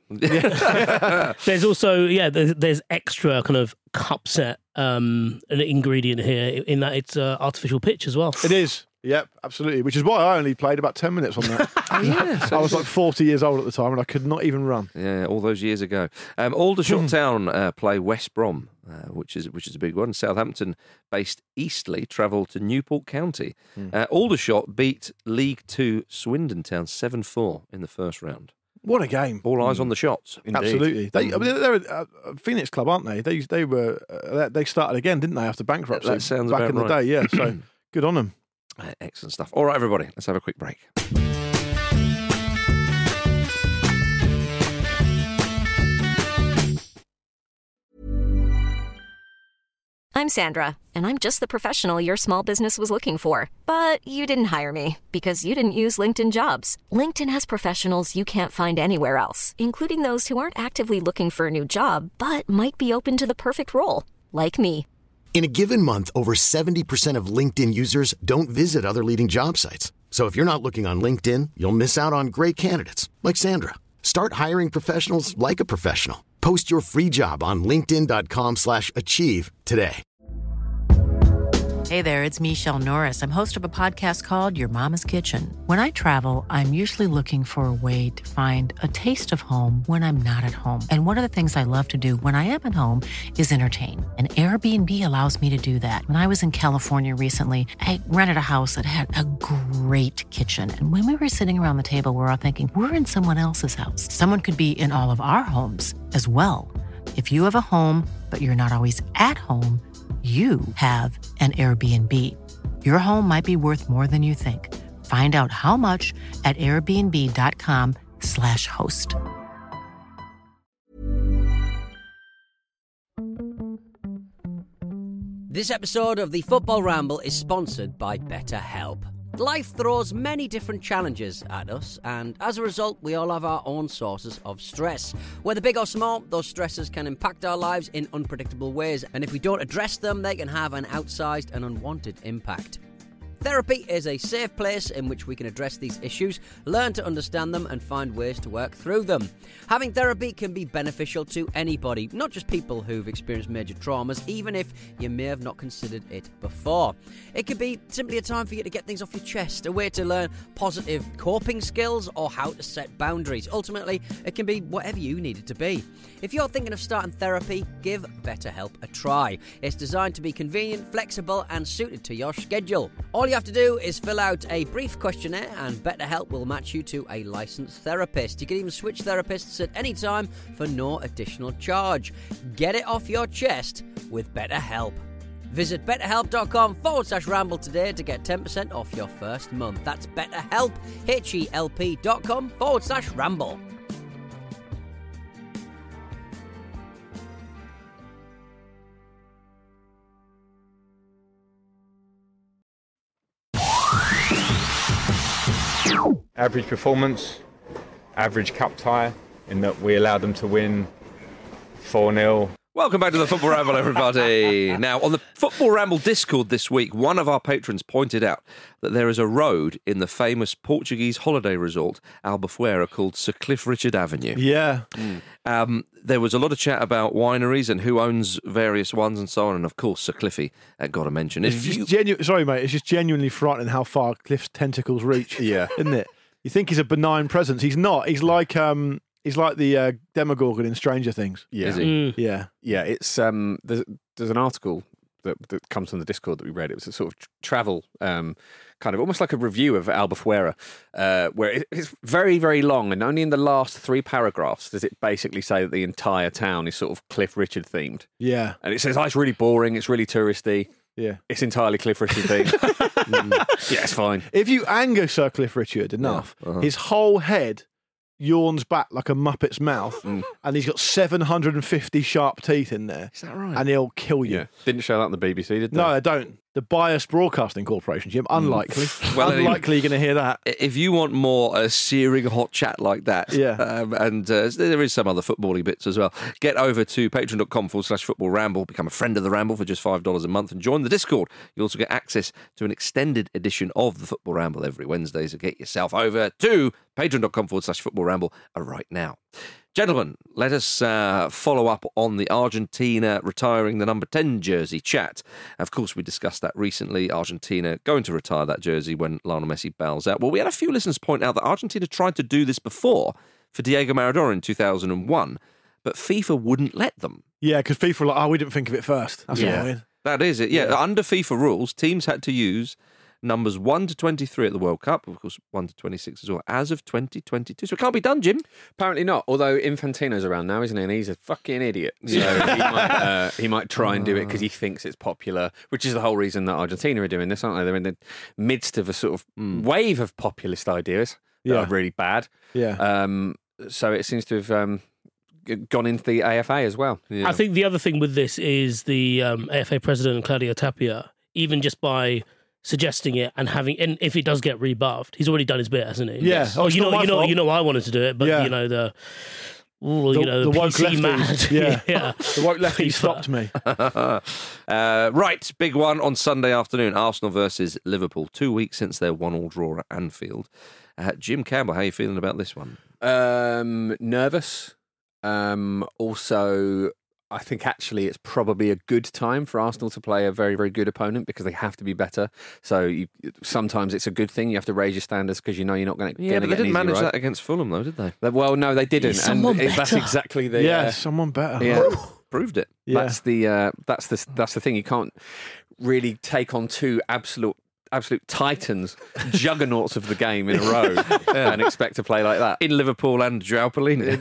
[SPEAKER 7] There's also, yeah, there's, there's extra kind of cup set um, an ingredient here in that it's uh, artificial pitch as well.
[SPEAKER 6] It is. Yep, absolutely. Which is why I only played about ten minutes on that.
[SPEAKER 5] Oh, yeah.
[SPEAKER 6] I was like forty years old at the time, and I could not even run.
[SPEAKER 5] Yeah, all those years ago. Um, Aldershot Town uh, play West Brom, uh, which is which is a big one. Southampton-based Eastleigh travel to Newport County. Uh, Aldershot beat League Two Swindon Town seven four in the first round.
[SPEAKER 6] What a game!
[SPEAKER 5] All eyes on the shots.
[SPEAKER 6] Absolutely. They, I mean, they're a, a Phoenix club, aren't they? They they were uh, they started again, didn't they, after bankruptcy?
[SPEAKER 5] That sounds
[SPEAKER 6] back
[SPEAKER 5] about
[SPEAKER 6] in the
[SPEAKER 5] right.
[SPEAKER 6] day. Yeah. So good on them.
[SPEAKER 5] Uh, excellent stuff. All right, everybody, let's have a quick break.
[SPEAKER 9] I'm Sandra, and I'm just the professional your small business was looking for. But you didn't hire me because you didn't use LinkedIn Jobs. LinkedIn has professionals you can't find anywhere else, including those who aren't actively looking for a new job, but might be open to the perfect role, like me.
[SPEAKER 1] In a given month, over seventy percent of LinkedIn users don't visit other leading job sites. So if you're not looking on LinkedIn, you'll miss out on great candidates like Sandra. Start hiring professionals like a professional. Post your free job on linkedin dot com slash achieve today.
[SPEAKER 3] Hey there, it's Michelle Norris. I'm host of a podcast called Your Mama's Kitchen. When I travel, I'm usually looking for a way to find a taste of home when I'm not at home. And one of the things I love to do when I am at home is entertain. And Airbnb allows me to do that. When I was in California recently, I rented a house that had a great kitchen. And when we were sitting around the table, we were all thinking, we're in someone else's house. Someone could be in all of our homes as well. If you have a home, but you're not always at home, you have an Airbnb. Your home might be worth more than you think. Find out how much at airbnb.com slash host.
[SPEAKER 10] This episode of the Football Ramble is sponsored by BetterHelp. Life throws many different challenges at us, and as a result, we all have our own sources of stress. Whether big or small, those stresses can impact our lives in unpredictable ways, and if we don't address them, they can have an outsized and unwanted impact. Therapy is a safe place in which we can address these issues, learn to understand them, and find ways to work through them. Having therapy can be beneficial to anybody, not just people who've experienced major traumas, even if you may have not considered it before. It could be simply a time for you to get things off your chest, a way to learn positive coping skills, or how to set boundaries. Ultimately, it can be whatever you need it to be. If you're thinking of starting therapy, give BetterHelp a try. It's designed to be convenient, flexible, and suited to your schedule. All you you have to do is fill out a brief questionnaire and BetterHelp will match you to a licensed therapist. You can even switch therapists at any time for no additional charge. Get it off your chest with BetterHelp. Visit betterhelp.com forward slash ramble today to get ten percent off your first month. That's BetterHelp, H-E-L-P dot com forward slash ramble.
[SPEAKER 11] Average performance, average cup tie, in that we allowed them to win four nil.
[SPEAKER 5] Welcome back to the Football Ramble, everybody. Now, on the Football Ramble Discord this week, one of our patrons pointed out that there is a road in the famous Portuguese holiday resort, Albufeira, called Sir Cliff Richard Avenue.
[SPEAKER 6] Yeah.
[SPEAKER 5] Mm. Um, there was a lot of chat about wineries and who owns various ones and so on, and of course, Sir Cliffy, uh, got to mention.
[SPEAKER 6] It's
[SPEAKER 5] If
[SPEAKER 6] just
[SPEAKER 5] you...
[SPEAKER 6] genu- Sorry, mate, it's just genuinely frightening how far Cliff's tentacles reach.
[SPEAKER 8] Yeah.
[SPEAKER 6] Isn't it? You think he's a benign presence. He's not. He's like... um. He's like the uh, Demogorgon in Stranger Things.
[SPEAKER 8] Yeah.
[SPEAKER 5] Is he?
[SPEAKER 7] Mm.
[SPEAKER 6] Yeah.
[SPEAKER 8] Yeah, it's um. There's there's an article that that comes from the Discord that we read. It was a sort of tr- travel um kind of almost like a review of Albufeira, uh, where it, it's very very long, and only in the last three paragraphs does it basically say that the entire town is sort of Cliff Richard themed.
[SPEAKER 6] Yeah.
[SPEAKER 8] And it says, "Oh, it's really boring. It's really touristy.
[SPEAKER 6] Yeah.
[SPEAKER 8] It's entirely Cliff Richard themed." mm. Yeah, it's fine.
[SPEAKER 6] If you anger Sir Cliff Richard enough,
[SPEAKER 5] Yeah. Uh-huh.
[SPEAKER 6] his whole head yawns back like a Muppet's mouth,
[SPEAKER 8] Mm.
[SPEAKER 6] and he's got seven hundred fifty sharp teeth in there.
[SPEAKER 5] Is that right?
[SPEAKER 6] And he'll kill you.
[SPEAKER 8] Yeah, didn't show that on the B B C, did they?
[SPEAKER 6] No, I don't. The Biased Broadcasting Corporation, Jim. Unlikely.
[SPEAKER 5] Well, anyway-
[SPEAKER 6] Unlikely you're going to hear that.
[SPEAKER 5] If you want more uh, searing hot chat like that,
[SPEAKER 6] Yeah.
[SPEAKER 5] um, and uh, there is some other football-y bits as well, get over to patreon.com forward slash football ramble, become a friend of the Ramble for just five dollars a month, and join the Discord. You also get access to an extended edition of the Football Ramble every Wednesday, so get yourself over to patreon.com forward slash football ramble right now. Gentlemen, let us uh, follow up on the Argentina retiring the number ten jersey chat. Of course, we discussed that recently. Argentina going to retire that jersey when Lionel Messi bows out. Well, we had a few listeners point out that Argentina tried to do this before for Diego Maradona in two thousand one, but FIFA wouldn't let them.
[SPEAKER 6] Yeah, because FIFA are like, oh, we didn't think of it first. That's
[SPEAKER 5] Yeah.
[SPEAKER 6] annoying.
[SPEAKER 5] That is it. Yeah,
[SPEAKER 6] Yeah.
[SPEAKER 5] under FIFA rules, teams had to use numbers one to twenty-three at the World Cup, of course, one to twenty-six as well, as of twenty twenty-two. So it can't be done, Jim.
[SPEAKER 8] Apparently not. Although Infantino's around now, isn't he? And he's a fucking idiot. So he, might, uh, he might try and do it because he thinks it's popular, which is the whole reason that Argentina are doing this, aren't they? They're in the midst of a sort of
[SPEAKER 5] Mm.
[SPEAKER 8] wave of populist ideas that
[SPEAKER 6] Yeah.
[SPEAKER 8] are really bad.
[SPEAKER 6] Yeah.
[SPEAKER 8] Um, so it seems to have um, g- gone into the A F A as well.
[SPEAKER 5] Yeah.
[SPEAKER 7] I think the other thing with this is the um, A F A president, Claudio Tapia, even just by suggesting it and having, and if it does get rebuffed, he's already done his bit, hasn't he?
[SPEAKER 6] Yeah.
[SPEAKER 7] Oh,
[SPEAKER 6] Oh, it's
[SPEAKER 7] you
[SPEAKER 6] not
[SPEAKER 7] know,
[SPEAKER 6] my
[SPEAKER 7] you know,
[SPEAKER 6] fault.
[SPEAKER 7] you know, I wanted to do it, but
[SPEAKER 6] Yeah.
[SPEAKER 7] you know the, ooh,
[SPEAKER 6] The-
[SPEAKER 7] you know,
[SPEAKER 6] the
[SPEAKER 7] the,
[SPEAKER 6] woke
[SPEAKER 7] P C
[SPEAKER 6] lefties.
[SPEAKER 7] mad.
[SPEAKER 6] Yeah.
[SPEAKER 7] yeah.
[SPEAKER 6] The woke lefty
[SPEAKER 7] FIFA.
[SPEAKER 6] stopped me.
[SPEAKER 5] uh, right, big one on Sunday afternoon. Arsenal versus Liverpool. Two weeks since their one-all draw at Anfield. Uh, Jim Campbell, how are you feeling about this one?
[SPEAKER 8] Um, nervous. Um, also, I think actually it's probably a good time for Arsenal to play a very, very good opponent because they have to be better. So you, sometimes it's a good thing. You have to raise your standards because you know you're not going to
[SPEAKER 5] Yeah,
[SPEAKER 8] get
[SPEAKER 5] but
[SPEAKER 8] an
[SPEAKER 5] they didn't
[SPEAKER 8] easy
[SPEAKER 5] manage
[SPEAKER 8] ride.
[SPEAKER 5] that against Fulham, though, did they?
[SPEAKER 8] Well, no, they didn't.
[SPEAKER 7] Is someone
[SPEAKER 8] and it- that's
[SPEAKER 7] better?
[SPEAKER 8] exactly the.
[SPEAKER 6] Yeah,
[SPEAKER 8] uh,
[SPEAKER 6] someone better.
[SPEAKER 8] yeah.
[SPEAKER 5] Proved it.
[SPEAKER 6] Yeah.
[SPEAKER 8] That's the uh, that's the that's the thing. You can't really take on two absolute absolute titans, juggernauts of the game in a row, and expect to play like that.
[SPEAKER 5] In Liverpool and João Palhinha.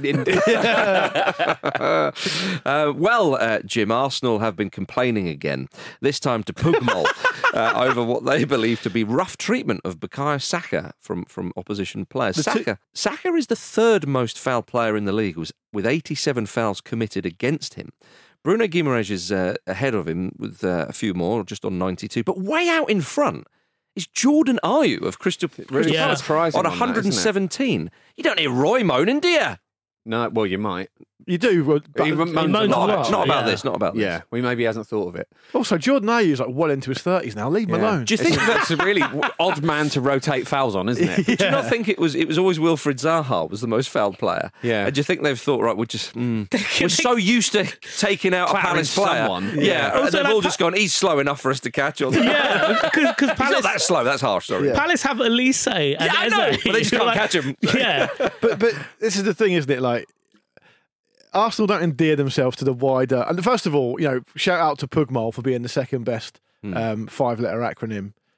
[SPEAKER 5] uh, well, uh, Jim, Arsenal have been complaining again, this time to Pugmol, uh, over what they believe to be rough treatment of Bukayo Saka from, from opposition players.
[SPEAKER 6] The
[SPEAKER 5] Saka, Saka is the third most foul player in the league, was with eighty-seven fouls committed against him. Bruno Guimaraes is uh, ahead of him with uh, a few more, just on ninety-two. But way out in front is Jordan Ayew of Crystal, Crystal
[SPEAKER 7] Yeah.
[SPEAKER 5] Palace
[SPEAKER 8] Surprising
[SPEAKER 5] on
[SPEAKER 8] on that,
[SPEAKER 5] one hundred seventeen. You don't hear Roy moaning, do you?
[SPEAKER 8] No, well, you might.
[SPEAKER 6] You do. But
[SPEAKER 8] He moans
[SPEAKER 7] moans
[SPEAKER 8] a
[SPEAKER 7] a
[SPEAKER 8] lot,
[SPEAKER 7] lot.
[SPEAKER 8] actually.
[SPEAKER 5] Not about
[SPEAKER 7] Yeah.
[SPEAKER 5] this, not about this.
[SPEAKER 8] Yeah, well, maybe he hasn't thought of it.
[SPEAKER 6] also, Jordan Ayew's like well into his thirties now. Leave him
[SPEAKER 8] Yeah.
[SPEAKER 6] alone.
[SPEAKER 5] Do you think that,
[SPEAKER 8] That's a really odd man to rotate fouls on, isn't it?
[SPEAKER 5] do you not think it was it was always Wilfried Zaha was the most fouled player?
[SPEAKER 8] Yeah.
[SPEAKER 5] And do you think they've thought, right, we're just mm, we're so used to taking out a
[SPEAKER 8] Clattering
[SPEAKER 5] Palace player.
[SPEAKER 8] someone.
[SPEAKER 5] Yeah.
[SPEAKER 7] Yeah.
[SPEAKER 5] And
[SPEAKER 7] Also,
[SPEAKER 5] they've
[SPEAKER 7] like
[SPEAKER 5] all
[SPEAKER 7] Pa-
[SPEAKER 5] just gone, he's slow enough for us to catch on.
[SPEAKER 7] Yeah, because
[SPEAKER 5] He's
[SPEAKER 7] Palace,
[SPEAKER 5] not that slow, that's harsh, sorry.
[SPEAKER 6] Yeah.
[SPEAKER 7] Palace have Elise and
[SPEAKER 5] Yeah, I know,
[SPEAKER 7] Eze.
[SPEAKER 5] but they just can't
[SPEAKER 7] Like,
[SPEAKER 5] catch him.
[SPEAKER 7] Yeah,
[SPEAKER 6] but but this is the thing, isn't it? Like Arsenal don't endear themselves to the wider. And first of all, you know, shout out to Pugmol for being the second best
[SPEAKER 5] Hmm.
[SPEAKER 6] um, five-letter acronym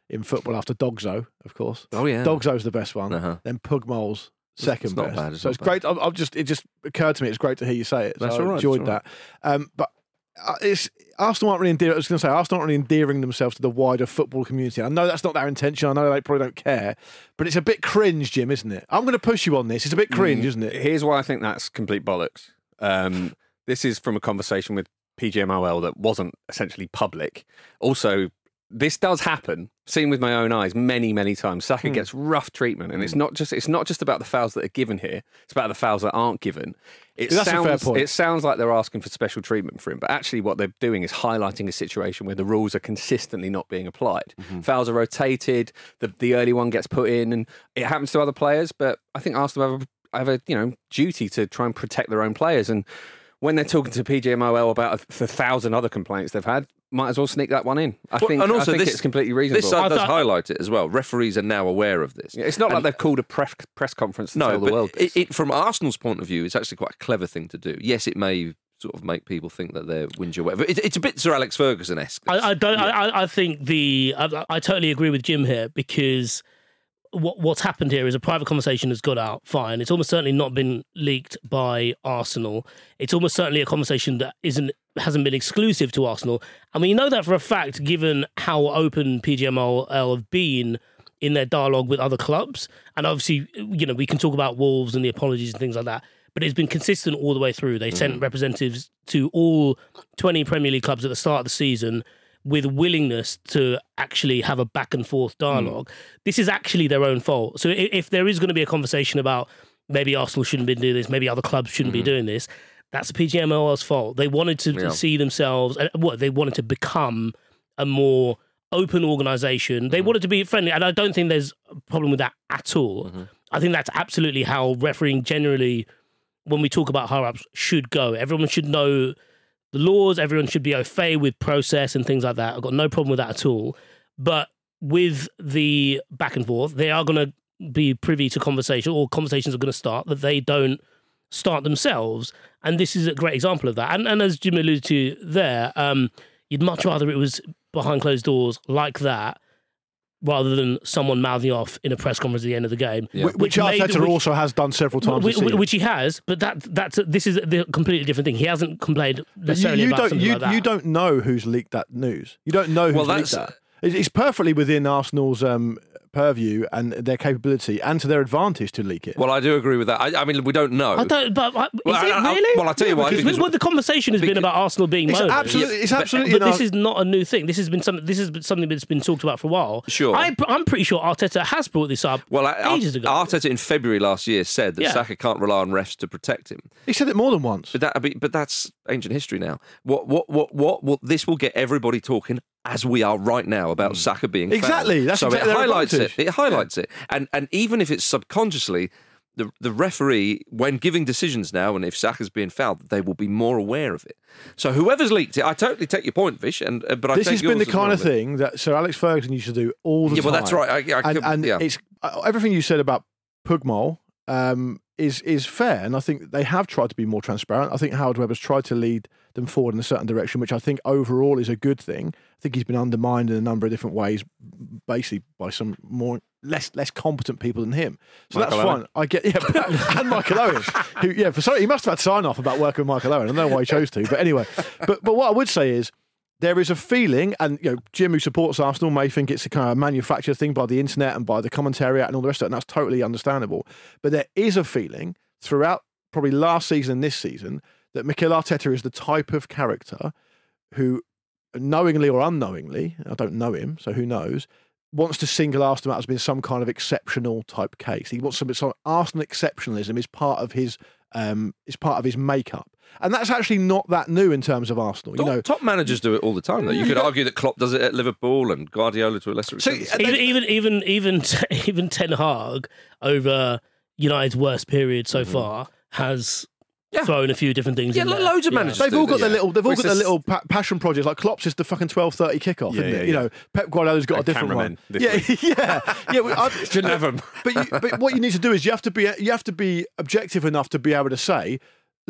[SPEAKER 6] in football after Dogzo, of course.
[SPEAKER 5] Oh yeah,
[SPEAKER 6] Dogzo's the best one.
[SPEAKER 5] Uh-huh.
[SPEAKER 6] Then Pugmole's second
[SPEAKER 5] It's not
[SPEAKER 6] best.
[SPEAKER 5] bad, it's
[SPEAKER 6] so
[SPEAKER 5] not
[SPEAKER 6] it's
[SPEAKER 5] bad.
[SPEAKER 6] great. I've, I've just it just occurred to me. It's great to hear you say it. So
[SPEAKER 5] That's
[SPEAKER 6] I
[SPEAKER 5] all right,
[SPEAKER 6] enjoyed
[SPEAKER 5] it's all
[SPEAKER 6] that. Um, but uh, it's Arsenal aren't really endearing. I was going to say Arsenal aren't really endearing themselves to the wider football community. I know that's not their intention. I know they probably don't care, but it's a bit cringe, Jim, isn't it? I'm going to push you on this. It's a bit cringe,
[SPEAKER 8] Mm,
[SPEAKER 6] isn't it?
[SPEAKER 8] Here's why I think that's complete bollocks. Um, this is from a conversation with P G M O L that wasn't essentially public. Also, this does happen, seen with my own eyes many, many times. Saka
[SPEAKER 6] Hmm.
[SPEAKER 8] gets rough treatment, and it's not just it's not just about the fouls that are given here. It's about the fouls that aren't given. It
[SPEAKER 6] That's a
[SPEAKER 8] sounds
[SPEAKER 6] fair point.
[SPEAKER 8] it sounds like they're asking for special treatment for him, but actually what they're doing is highlighting a situation where the rules are consistently not being applied.
[SPEAKER 6] Mm-hmm.
[SPEAKER 8] Fouls are rotated, the the early one gets put in, and it happens to other players. But I think Arsenal have a, have a you know duty to try and protect their own players. And when they're talking to P G M O L about a, the thousand other complaints they've had, might as well sneak that one in. I
[SPEAKER 5] Well,
[SPEAKER 8] think,
[SPEAKER 5] and also
[SPEAKER 8] I think
[SPEAKER 5] this-
[SPEAKER 8] it's completely reasonable.
[SPEAKER 5] This side does
[SPEAKER 7] thought-
[SPEAKER 5] highlight it as well. Referees are now aware of this.
[SPEAKER 8] Yeah, it's not like
[SPEAKER 5] And-
[SPEAKER 8] they've called a press, press conference to
[SPEAKER 5] No,
[SPEAKER 8] tell the
[SPEAKER 5] but
[SPEAKER 8] world
[SPEAKER 5] it,
[SPEAKER 8] this.
[SPEAKER 5] it, from Arsenal's point of view, it's actually quite a clever thing to do. Yes, it may sort of make people think that they're whingy or whatever. It, it's a bit Sir Alex Ferguson-esque.
[SPEAKER 7] I, I don't. I, I think the. I, I totally agree with Jim here because what what's happened here is a private conversation has got out. Fine, it's almost certainly not been leaked by Arsenal. It's almost certainly a conversation that isn't hasn't been exclusive to Arsenal. I mean, you know that for a fact, given how open P G M O L have been in their dialogue with other clubs, and obviously, you know, we can talk about Wolves and the apologies and things like that. But it's been consistent all the way through. They sent representatives to all twenty Premier League clubs at the start of the season with willingness to actually have a back and forth dialogue. This is actually their own fault. So if, if there is going to be a conversation about maybe Arsenal shouldn't be doing this, maybe other clubs shouldn't be doing this, that's the P G M O L's fault. They wanted to
[SPEAKER 5] Yeah.
[SPEAKER 7] see themselves, and what they wanted to become a more open organisation. They wanted to be friendly, and I don't think there's a problem with that at all. I think that's absolutely how refereeing generally, when we talk about higher ups, should go. Everyone should know the laws, everyone should be au fait with process and things like that. I've got no problem with that at all. But with the back and forth, they are going to be privy to conversation, or conversations are going to start that they don't start themselves. And this is a great example of that. And, and as Jim alluded to there, um, you'd much rather it was behind closed doors like that rather than someone mouthing off in a press conference at the end of the game.
[SPEAKER 5] Yeah.
[SPEAKER 6] Which, which
[SPEAKER 7] made-
[SPEAKER 6] Arteta
[SPEAKER 7] which-
[SPEAKER 6] also has done several times
[SPEAKER 7] which,
[SPEAKER 6] this season.
[SPEAKER 7] which he has, but that that's this is a completely different thing. He hasn't complained
[SPEAKER 6] But you,
[SPEAKER 7] necessarily
[SPEAKER 6] you
[SPEAKER 7] about
[SPEAKER 6] don't
[SPEAKER 7] something
[SPEAKER 6] you,
[SPEAKER 7] like that.
[SPEAKER 6] you don't know who's leaked that news. You don't know who's
[SPEAKER 5] Well,
[SPEAKER 6] leaked
[SPEAKER 5] that's-
[SPEAKER 6] that. It's it's perfectly within Arsenal's um, purview and their capability, and to their advantage to leak it.
[SPEAKER 5] Well, I do agree with that. I, I mean, we don't know.
[SPEAKER 7] I don't, but I- is
[SPEAKER 5] Well, I-
[SPEAKER 7] it
[SPEAKER 5] I-
[SPEAKER 7] really?
[SPEAKER 5] well, I'll tell you why,
[SPEAKER 7] Because,
[SPEAKER 5] because-
[SPEAKER 7] well, the conversation has been
[SPEAKER 5] because-
[SPEAKER 7] about Arsenal being
[SPEAKER 6] it's
[SPEAKER 7] moaners.
[SPEAKER 6] absolutely, it's
[SPEAKER 5] but-
[SPEAKER 6] absolutely.
[SPEAKER 7] But
[SPEAKER 6] in
[SPEAKER 7] this
[SPEAKER 6] our-
[SPEAKER 7] is not a new thing. This has been something. This has been something that's been talked about for a while.
[SPEAKER 5] Sure.
[SPEAKER 7] I, I'm pretty sure Arteta has brought this up
[SPEAKER 5] Well, I-
[SPEAKER 7] ages ago.
[SPEAKER 5] Arteta in February last year said that
[SPEAKER 7] Yeah.
[SPEAKER 5] Saka can't rely on refs to protect him.
[SPEAKER 6] he said it more than once.
[SPEAKER 5] But that, but that's ancient history now. What, what, what, what? Will, this will get everybody talking, as we are right now, about Saka being fouled.
[SPEAKER 6] Exactly, that's
[SPEAKER 5] so
[SPEAKER 6] exactly
[SPEAKER 5] it
[SPEAKER 6] their
[SPEAKER 5] highlights
[SPEAKER 6] advantage.
[SPEAKER 5] it. It highlights it, and and even if it's subconsciously, the the referee, when giving decisions now, and if Saka's being fouled, they will be more aware of it. So whoever's leaked it, I totally take your point, Vish, and uh, but I
[SPEAKER 6] This
[SPEAKER 5] take
[SPEAKER 6] has been the
[SPEAKER 5] yours as
[SPEAKER 6] kind
[SPEAKER 5] well,
[SPEAKER 6] of
[SPEAKER 5] but-
[SPEAKER 6] thing that Sir Alex Ferguson used to do all the
[SPEAKER 5] Yeah,
[SPEAKER 6] time.
[SPEAKER 5] well, that's right. I- I
[SPEAKER 6] and
[SPEAKER 5] could-
[SPEAKER 6] and
[SPEAKER 5] yeah.
[SPEAKER 6] it's uh, everything you said about Pugmole um, is is fair, and I think they have tried to be more transparent. I think Howard Webb has tried to lead them forward in a certain direction, which I think overall is a good thing. I think he's been undermined in a number of different ways, basically by some more less less competent people than him. So
[SPEAKER 8] Michael
[SPEAKER 6] that's
[SPEAKER 8] Owen.
[SPEAKER 6] fine. I get yeah, and Michael Owen, who yeah, for sorry, he must have had sign off about working with Michael Owen. I don't know why he chose to, but anyway. But but what I would say is, there is a feeling, and you know, Jim, who supports Arsenal, may think it's a kind of manufactured thing by the internet and by the commentariat and all the rest of it, and that's totally understandable. But there is a feeling throughout probably last season and this season that Mikel Arteta is the type of character who, knowingly or unknowingly, I don't know him, so who knows, wants to single Arsenal out as being some kind of exceptional type case. He wants some sort of Arsenal exceptionalism is part of his um, is part of his makeup. And that's actually not that new in terms of Arsenal. You
[SPEAKER 5] Top,
[SPEAKER 6] know,
[SPEAKER 5] top managers do it all the time, though. You could argue that Klopp does it at Liverpool and Guardiola to a lesser
[SPEAKER 6] So,
[SPEAKER 5] extent.
[SPEAKER 6] and
[SPEAKER 7] even,
[SPEAKER 6] they-
[SPEAKER 7] even even even even Ten Hag over United's worst period so far has thrown a few different things.
[SPEAKER 5] Yeah,
[SPEAKER 7] in
[SPEAKER 5] lo-
[SPEAKER 7] there.
[SPEAKER 5] loads of managers
[SPEAKER 6] They've
[SPEAKER 5] do
[SPEAKER 6] all got
[SPEAKER 5] this.
[SPEAKER 6] their little. They've all
[SPEAKER 8] It's
[SPEAKER 6] got their
[SPEAKER 8] just-
[SPEAKER 6] little pa- passion projects. Like Klopp's is the fucking twelve thirty kickoff,
[SPEAKER 8] Yeah,
[SPEAKER 6] isn't
[SPEAKER 8] yeah,
[SPEAKER 6] it? You
[SPEAKER 8] yeah.
[SPEAKER 6] know, Pep Guardiola's got
[SPEAKER 8] And
[SPEAKER 6] a different
[SPEAKER 8] cameramen
[SPEAKER 6] one.
[SPEAKER 8] this
[SPEAKER 6] Yeah,
[SPEAKER 8] week.
[SPEAKER 6] yeah, yeah. well, I-
[SPEAKER 8] Shouldn't have 'em.
[SPEAKER 6] But you, but what you need to do is you have to be you have to be objective enough to be able to say, look,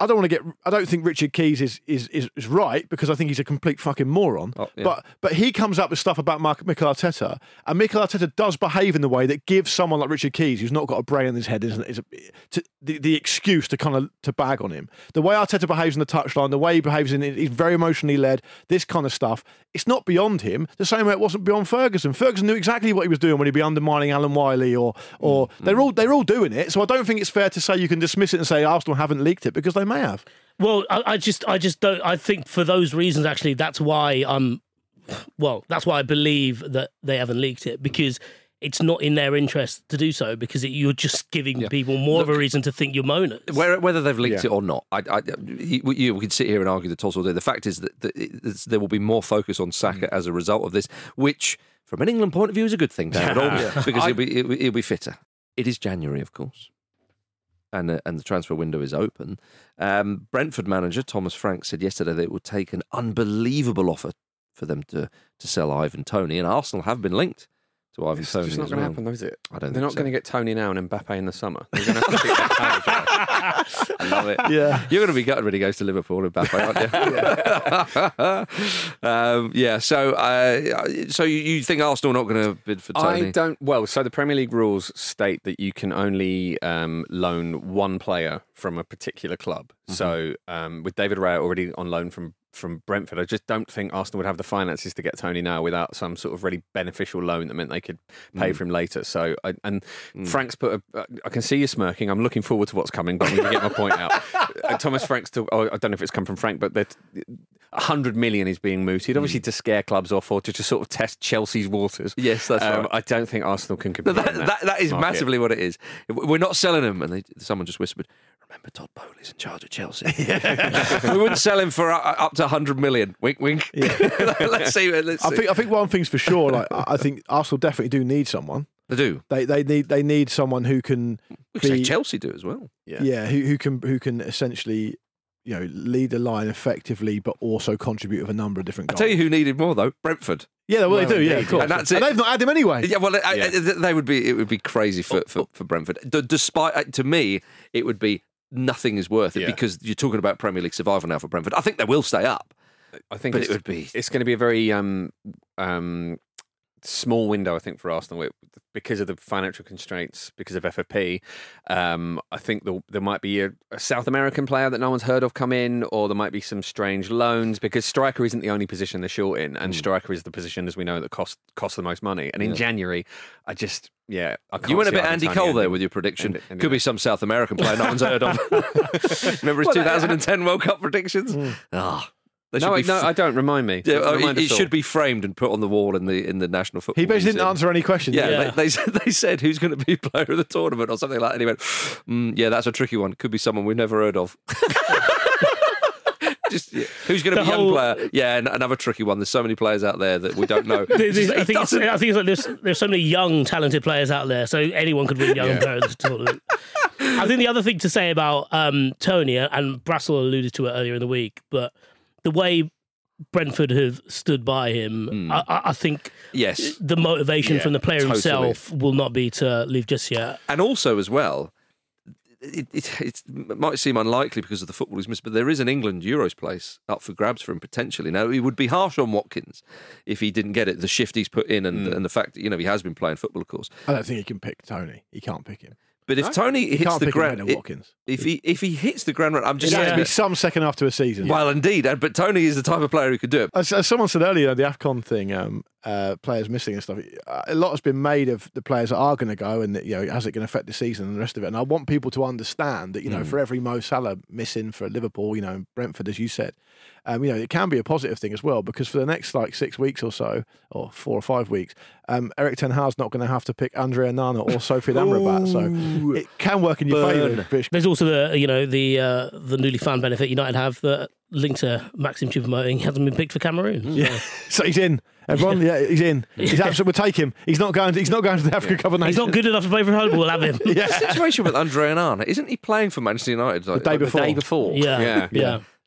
[SPEAKER 6] I don't want to get. I don't think Richard Keys is is is, is right because I think he's a complete fucking moron.
[SPEAKER 5] Oh, yeah.
[SPEAKER 6] But but he comes up with stuff about Mark, Mikel Arteta, and Mikel Arteta does behave in the way that gives someone like Richard Keys, who's not got a brain in his head, isn't is a, to, the the excuse to kind of to bag on him. The way Arteta behaves in the touchline, the way he behaves in, he's very emotionally led. This kind of stuff. It's not beyond him. The same way it wasn't beyond Ferguson. Ferguson knew exactly what he was doing when he'd be undermining Alan Wiley, or or mm, they're mm. all they're all doing it. So I don't think it's fair to say you can dismiss it and say Arsenal haven't leaked it because they may have.
[SPEAKER 7] Well, I, I just I just don't. I think for those reasons, actually, that's why I'm. Well, that's why I believe that they haven't leaked it, because it's not in their interest to do so, because it, you're just giving yeah. people more Look, of a reason to think you're moaners.
[SPEAKER 5] Whether they've leaked
[SPEAKER 6] yeah.
[SPEAKER 5] it or not, I, I, you, you, we could sit here and argue the toss all day. The fact is that, that it, there will be more focus on Saka mm. as a result of this, which, from an England point of view, is a good thing, David, yeah. because I, he'll, be, he'll, he'll be fitter. It is January, of course, and uh, and the transfer window is open. Um, Brentford manager Thomas Frank said yesterday that it would take an unbelievable offer for them to, to sell Ivan Toney, and Arsenal have been linked to Ivan
[SPEAKER 8] it's
[SPEAKER 5] Toney.
[SPEAKER 8] It's not going to
[SPEAKER 5] well.
[SPEAKER 8] happen, though, is it?
[SPEAKER 5] I don't.
[SPEAKER 8] They're
[SPEAKER 5] think
[SPEAKER 8] not
[SPEAKER 5] so.
[SPEAKER 8] going to get Toney now and Mbappe in the summer. They're going to have to keep that carriage.
[SPEAKER 5] I love it.
[SPEAKER 6] Yeah,
[SPEAKER 5] you're going to be gutted when he goes to Liverpool, Mbappe, aren't you? yeah. um, yeah. So, uh, so you, you think Arsenal are not going to bid for Toney?
[SPEAKER 8] I don't. Well, so the Premier League rules state that you can only um, loan one player from a particular club. Mm-hmm. So, um, with David Raya already on loan from. from Brentford, I just don't think Arsenal would have the finances to get Toney now without some sort of really beneficial loan that meant they could pay mm. for him later. So, I, and mm. Frank's put a, I can see you smirking. I'm looking forward to what's coming, but I'm going to get my point out. Uh, Thomas Frank's still, oh, I don't know if it's come from Frank, but that one hundred million is being mooted, obviously mm. to scare clubs off or to just sort of test Chelsea's waters.
[SPEAKER 5] Yes, that's um, right.
[SPEAKER 8] I don't think Arsenal can compete.
[SPEAKER 5] That,
[SPEAKER 8] that,
[SPEAKER 5] that, that is
[SPEAKER 8] market.
[SPEAKER 5] massively what it is. We're not selling him, and they, someone just whispered, remember Todd Bowley's in charge of Chelsea. We wouldn't sell him for uh, up to one hundred million. Wink, wink. Yeah. let's see. Let's
[SPEAKER 6] I
[SPEAKER 5] see.
[SPEAKER 6] think I think one thing's for sure. Like I think Arsenal definitely do need someone.
[SPEAKER 5] They do.
[SPEAKER 6] They they need they need someone who can.
[SPEAKER 5] We could
[SPEAKER 6] be,
[SPEAKER 5] say Chelsea do as well.
[SPEAKER 6] Yeah, yeah. Who who can who can essentially, you know, lead the line effectively, but also contribute with a number of different goals.
[SPEAKER 5] I tell you who needed more though, Brentford.
[SPEAKER 6] Yeah, well, well they do. Yeah, of course.
[SPEAKER 5] And, that's it.
[SPEAKER 6] And they've not had him anyway.
[SPEAKER 5] Yeah, well, yeah. I, they would be. It would be crazy for for, for Brentford. D- despite to me, it would be. Nothing is worth it yeah. because you're talking about Premier League survival now for Brentford. I think they will stay up.
[SPEAKER 8] I think
[SPEAKER 5] but
[SPEAKER 8] it
[SPEAKER 5] would be.
[SPEAKER 8] It's going to be a very um, um, small window, I think, for Arsenal because of the financial constraints, because of F F P. Um, I think there, there might be a, a South American player that no one's heard of come in, or there might be some strange loans because striker isn't the only position they're short in, and mm. striker is the position, as we know, that costs costs the most money. And in yeah. January, I just. Yeah, I can't
[SPEAKER 5] you went a bit
[SPEAKER 8] Andy
[SPEAKER 5] Andy Cole there with your prediction. Andy, Andy Could be some South American player no one's heard of. Remember his well, two thousand ten World Cup predictions? Mm. Oh,
[SPEAKER 8] no, I,
[SPEAKER 5] f-
[SPEAKER 8] no, I don't. Remind me.
[SPEAKER 5] Yeah, oh,
[SPEAKER 8] remind
[SPEAKER 5] it it should be framed and put on the wall in the in the national football.
[SPEAKER 6] He basically
[SPEAKER 5] museum.
[SPEAKER 6] didn't answer any questions.
[SPEAKER 5] Yeah,
[SPEAKER 7] yeah.
[SPEAKER 5] They, they, they said who's going to be player of the tournament or something like that. And he went, mm, "Yeah, that's a tricky one. Could be someone we've never heard of." Just, yeah. Who's going to be a young player? Yeah, and another tricky one. There's so many players out there that we don't know.
[SPEAKER 7] there's, there's, I, think it's, I think it's like there's, there's so many young, talented players out there, so anyone could win young yeah. player of the tournament. I think the other thing to say about um, Toney, and Brassel alluded to it earlier in the week, but the way Brentford have stood by him, mm. I, I think
[SPEAKER 5] yes.
[SPEAKER 7] the motivation yeah, from the player
[SPEAKER 5] totally.
[SPEAKER 7] himself will not be to leave just yet.
[SPEAKER 5] And also as well, It, it, it might seem unlikely because of the football he's missed, but there is an England Euros place up for grabs for him potentially. Now, it would be harsh on Watkins if he didn't get it, the shift he's put in and, mm. and the fact that, you know, he has been playing football, of course.
[SPEAKER 6] I don't think he can pick Toney. He can't pick him.
[SPEAKER 5] But if
[SPEAKER 6] no?
[SPEAKER 5] Toney
[SPEAKER 6] he
[SPEAKER 5] hits the ground,
[SPEAKER 6] Watkins.
[SPEAKER 5] if he if he hits the ground, I'm just
[SPEAKER 6] it
[SPEAKER 5] saying
[SPEAKER 6] has to be some second after a season.
[SPEAKER 5] Well, indeed, but Toney is the type of player who could do it.
[SPEAKER 6] As, as someone said earlier, the AFCON thing, um, uh, players missing and stuff. A lot has been made of the players that are going to go, and you know, how's it going to affect the season and the rest of it. And I want people to understand that, you know, mm. for every Mo Salah missing for Liverpool, you know, Brentford, as you said, um, you know, it can be a positive thing as well, because for the next like six weeks or so, or four or five weeks, um, Eric Ten Hag's not going to have to pick Andrea Nana or Sophie Amrabat, so it can work in your favour.
[SPEAKER 7] There's also the you know the uh, the newly found benefit United have that linked to Maxim Choupo-Moting. He hasn't been picked for Cameroon.
[SPEAKER 6] Mm. Yeah, so he's in. Everyone, yeah, he's in. He's absolutely. We'll take him. He's not going. To, he's not going to the Africa yeah. Cup of Nations.
[SPEAKER 7] He's not good enough to play for Hull. We'll have him.
[SPEAKER 5] Yeah. The situation with Andrea Nana, isn't he playing for Manchester United like,
[SPEAKER 6] the day
[SPEAKER 5] like
[SPEAKER 6] before?
[SPEAKER 5] The day before.
[SPEAKER 7] Yeah,
[SPEAKER 8] yeah,
[SPEAKER 7] yeah.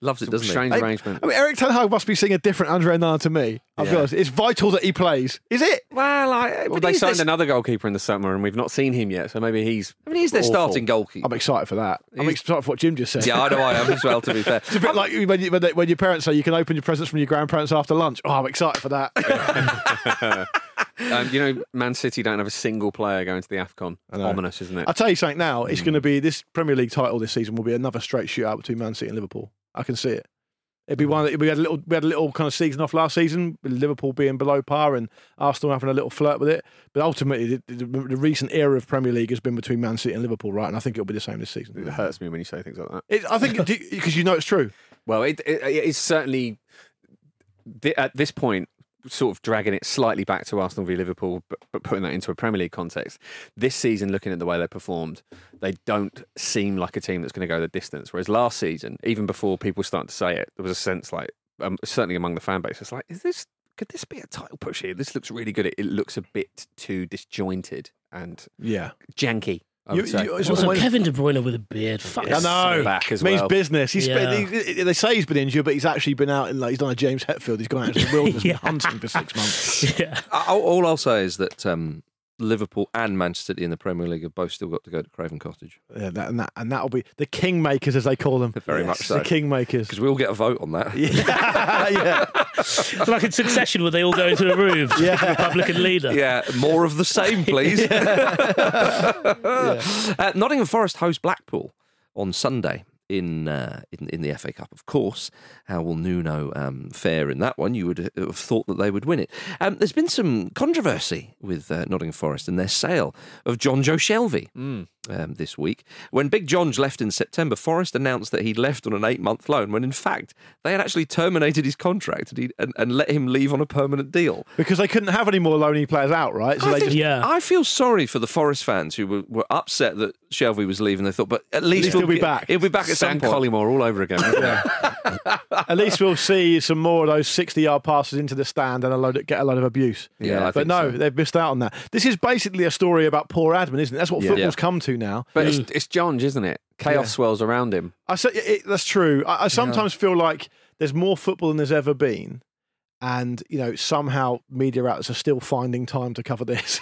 [SPEAKER 5] Loves it, doesn't
[SPEAKER 8] Strange
[SPEAKER 5] he?
[SPEAKER 8] arrangement.
[SPEAKER 6] I mean, Eric Ten Hag must be seeing a different Andre Onana to me. I'll be
[SPEAKER 8] Yeah.
[SPEAKER 6] honest. It's vital that he plays. Is it?
[SPEAKER 5] Well, I,
[SPEAKER 8] Well,
[SPEAKER 5] but
[SPEAKER 8] they
[SPEAKER 5] he's
[SPEAKER 8] signed
[SPEAKER 5] their-
[SPEAKER 8] another goalkeeper in the summer, and we've not seen him yet. So maybe he's.
[SPEAKER 5] I mean, he's their
[SPEAKER 8] awful.
[SPEAKER 5] starting goalkeeper.
[SPEAKER 6] I'm excited for that. I'm
[SPEAKER 5] He's-
[SPEAKER 6] excited for what Jim just said.
[SPEAKER 5] Yeah, I know I am as well, to be fair.
[SPEAKER 6] It's a bit like when, you, when, they, when your parents say you can open your presents from your grandparents after lunch. Oh, I'm excited for that.
[SPEAKER 8] Um, you know, Man City don't have a single player going to the AFCON.
[SPEAKER 6] know.
[SPEAKER 8] Ominous, isn't it?
[SPEAKER 6] I'll tell you something now. It's
[SPEAKER 5] Hmm.
[SPEAKER 6] going to be this Premier League title this season will be another straight shootout between Man City and Liverpool. I can see it. It'd be one. That, we had a little. We had a little kind of season off last season with Liverpool being below par and Arsenal having a little flirt with it. But ultimately, the, the, the recent era of Premier League has been between Man City and Liverpool, right? And I think it'll be the same this season.
[SPEAKER 8] It hurts me when you say things like that.
[SPEAKER 6] It, I think because you know it's true.
[SPEAKER 8] Well, it, it, it's certainly th- at this point sort of dragging it slightly back to Arsenal v Liverpool, but, but putting that into a Premier League context. This season, looking at the way they performed, they don't seem like a team that's going to go the distance. Whereas last season, even before people started to say it, there was a sense like, um, certainly among the fan base, it's like, is this could this be a title push here? This looks really good. It, it looks a bit too disjointed and
[SPEAKER 6] Yeah.
[SPEAKER 8] janky. I
[SPEAKER 6] You-
[SPEAKER 8] would say.
[SPEAKER 6] you- it's
[SPEAKER 7] Also,
[SPEAKER 6] always-
[SPEAKER 7] Kevin De Bruyne with a beard. Fuck.
[SPEAKER 6] I know.
[SPEAKER 8] back as
[SPEAKER 6] means
[SPEAKER 8] well.
[SPEAKER 6] business. He's
[SPEAKER 7] Yeah.
[SPEAKER 6] been, he, they say he's been injured, but he's actually been out in like he's done a James Hetfield. He's gone out into the wilderness
[SPEAKER 7] Yeah.
[SPEAKER 6] hunting for six months.
[SPEAKER 7] Yeah.
[SPEAKER 5] I- all I'll say is that um, Liverpool and Manchester City in the Premier League have both still got to go to Craven Cottage.
[SPEAKER 6] Yeah, that, and that and that'll be the kingmakers as they call them.
[SPEAKER 5] Very
[SPEAKER 6] Yes,
[SPEAKER 5] much so.
[SPEAKER 6] The kingmakers.
[SPEAKER 5] Because we all get a vote on that.
[SPEAKER 6] Yeah, yeah.
[SPEAKER 7] It's like in Succession where they all go into a room.
[SPEAKER 6] Yeah.
[SPEAKER 7] The Republican leader.
[SPEAKER 5] Yeah, more of the same, please. uh, Nottingham Forest host Blackpool on Sunday in, uh, in in the F A Cup. Of course, how will Nuno um, fare in that one? You would have thought that they would win it. Um, there's been some controversy with uh, Nottingham Forest and their sale of John Joe Shelvey.
[SPEAKER 8] Mm.
[SPEAKER 5] Um, this week. When Big John left in September, Forest announced that he'd left on an eight-month loan, when in fact they had actually terminated his contract and, and, and let him leave on a permanent deal.
[SPEAKER 6] Because they couldn't have any more loanee players out, right? So
[SPEAKER 5] I,
[SPEAKER 6] they
[SPEAKER 5] think-
[SPEAKER 6] just
[SPEAKER 7] Yeah.
[SPEAKER 5] I feel sorry for the Forest fans who were, were upset that Shelvey was leaving. They thought, but at least,
[SPEAKER 6] least
[SPEAKER 5] we'll
[SPEAKER 6] he'll be
[SPEAKER 5] get-
[SPEAKER 6] back.
[SPEAKER 5] He'll be back at some
[SPEAKER 8] Sam
[SPEAKER 5] point.
[SPEAKER 8] Collymore all over again.
[SPEAKER 6] at least we'll see some more of those sixty-yard passes into the stand and a load of, get a load of abuse.
[SPEAKER 5] Yeah, I
[SPEAKER 6] but
[SPEAKER 5] think
[SPEAKER 6] no,
[SPEAKER 5] so.
[SPEAKER 6] they've missed out on that. This is basically a story about poor admin, isn't it? That's what
[SPEAKER 5] Yeah.
[SPEAKER 6] football's
[SPEAKER 5] Yeah.
[SPEAKER 6] come to now.
[SPEAKER 8] But it's, it's John, isn't it? Chaos
[SPEAKER 6] Yeah.
[SPEAKER 8] swells around him.
[SPEAKER 6] I say it, that's true. I, I sometimes feel like there's more football than there's ever been, and you know somehow media outlets are still finding time to cover this.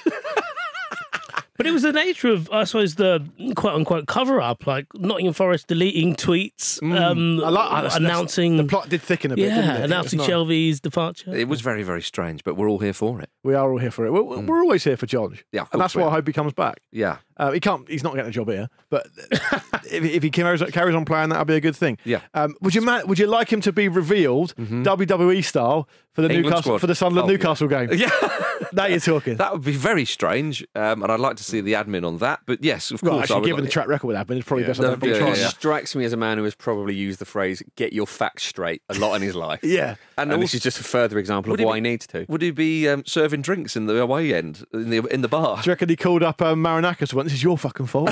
[SPEAKER 7] But it was the nature of, I suppose, the quote unquote cover up, like Nottingham Forest deleting tweets, um,
[SPEAKER 6] I like- that's- that's-
[SPEAKER 7] announcing
[SPEAKER 6] the plot did thicken a bit.
[SPEAKER 7] yeah,
[SPEAKER 6] didn't it?
[SPEAKER 7] announcing
[SPEAKER 6] It's nice.
[SPEAKER 7] Shelvey's departure.
[SPEAKER 5] It was very, very strange, but we're all here for it.
[SPEAKER 6] We are all here for it. We're, we're always here for John.
[SPEAKER 5] Yeah, of
[SPEAKER 6] and that's
[SPEAKER 5] course we
[SPEAKER 6] why I
[SPEAKER 5] are.
[SPEAKER 6] hope he comes back.
[SPEAKER 5] Yeah.
[SPEAKER 6] Uh, he can't. He's not getting a job here, but if, if he carries, carries on playing, that'll be a good thing.
[SPEAKER 5] Yeah.
[SPEAKER 6] Um, would you ma- Would you like him to be revealed W W E style for the
[SPEAKER 5] England
[SPEAKER 6] Newcastle
[SPEAKER 5] squad.
[SPEAKER 6] for the Sunderland
[SPEAKER 5] Oh,
[SPEAKER 6] Newcastle game?
[SPEAKER 5] Yeah.
[SPEAKER 6] Now you're talking.
[SPEAKER 5] That would be very strange, um, and I'd like to see the admin on that. But yes, of
[SPEAKER 6] Well,
[SPEAKER 5] course. I
[SPEAKER 6] actually,
[SPEAKER 5] would
[SPEAKER 6] given
[SPEAKER 5] like-
[SPEAKER 6] the track record with that, but it's probably best I
[SPEAKER 5] No,
[SPEAKER 6] don't bother
[SPEAKER 5] yeah,
[SPEAKER 6] trying.
[SPEAKER 5] yeah.
[SPEAKER 8] Strikes me as a man who has probably used the phrase "get your facts straight" a lot in his life.
[SPEAKER 6] Yeah.
[SPEAKER 8] and,
[SPEAKER 5] And
[SPEAKER 8] this
[SPEAKER 5] also-
[SPEAKER 8] is just a further example of
[SPEAKER 5] Would he
[SPEAKER 8] why
[SPEAKER 5] be-
[SPEAKER 8] he needs to.
[SPEAKER 5] Would he be um, serving drinks in the away end, in the in the bar?
[SPEAKER 6] Do you reckon he called up um, Marinakis once? This is your fucking fault.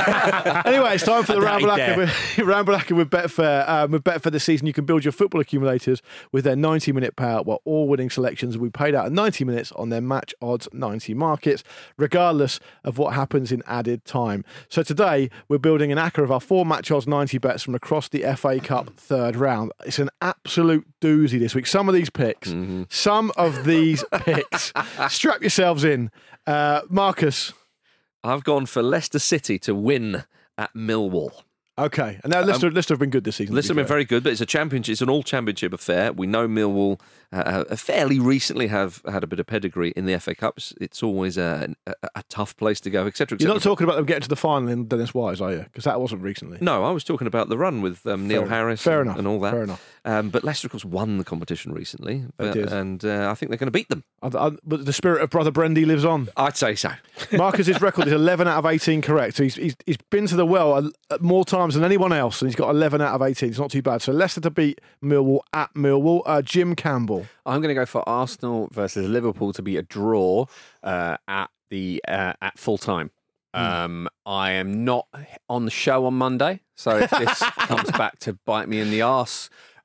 [SPEAKER 6] Anyway, it's time for the
[SPEAKER 8] I doubt
[SPEAKER 6] Ramble
[SPEAKER 8] he
[SPEAKER 6] Acca with, Ramble Acca with Betfair. Um, with Betfair this season, you can build your football accumulators with their ninety minute payout, while all winning selections will be paid out in ninety minutes on their match odds ninety markets, regardless of what happens in added time. So today, we're building an Acca of our four match odds ninety bets from across the F A Cup third round. It's an absolute doozy this week. Some of these picks,
[SPEAKER 5] Mm-hmm.
[SPEAKER 6] some of these picks. Strap yourselves in. Uh, Marcus.
[SPEAKER 5] I've gone for Leicester City to win at Millwall.
[SPEAKER 6] Okay, and now Leicester, Leicester have been good this season. to
[SPEAKER 5] Leicester
[SPEAKER 6] be
[SPEAKER 5] have been
[SPEAKER 6] fair.
[SPEAKER 5] very good, but it's a championship. It's an all-championship affair. We know Millwall uh, fairly recently have had a bit of pedigree in the F A Cups. It's always a, a, a tough place to go, et cetera, et
[SPEAKER 6] You're not
[SPEAKER 5] cetera.
[SPEAKER 6] talking about them getting to the final in Dennis Wise, are you? Because that wasn't recently.
[SPEAKER 5] No, I was talking about the run with um, Neil
[SPEAKER 6] Fair-
[SPEAKER 5] Harris
[SPEAKER 6] fair
[SPEAKER 5] and,
[SPEAKER 6] enough,
[SPEAKER 5] and all that.
[SPEAKER 6] fair enough.
[SPEAKER 5] Um, but Leicester, of course, won the competition recently,
[SPEAKER 6] They
[SPEAKER 5] but-
[SPEAKER 6] did.
[SPEAKER 5] and uh, I think they're going to beat them.
[SPEAKER 6] I, I, but the spirit of brother Brendy lives on.
[SPEAKER 5] I'd say so.
[SPEAKER 6] Marcus's record is eleven out of eighteen correct. So he's, he's he's been to the well a, a- more times than anyone else, and he's got eleven out of eighteen. It's not too bad. So Leicester to beat Millwall at Millwall. Uh, Jim Campbell.
[SPEAKER 8] I'm going to go for Arsenal versus Liverpool to be a draw uh, at the uh, at full time. Um, I am not on the show on Monday, so if this comes back to bite me in the arse,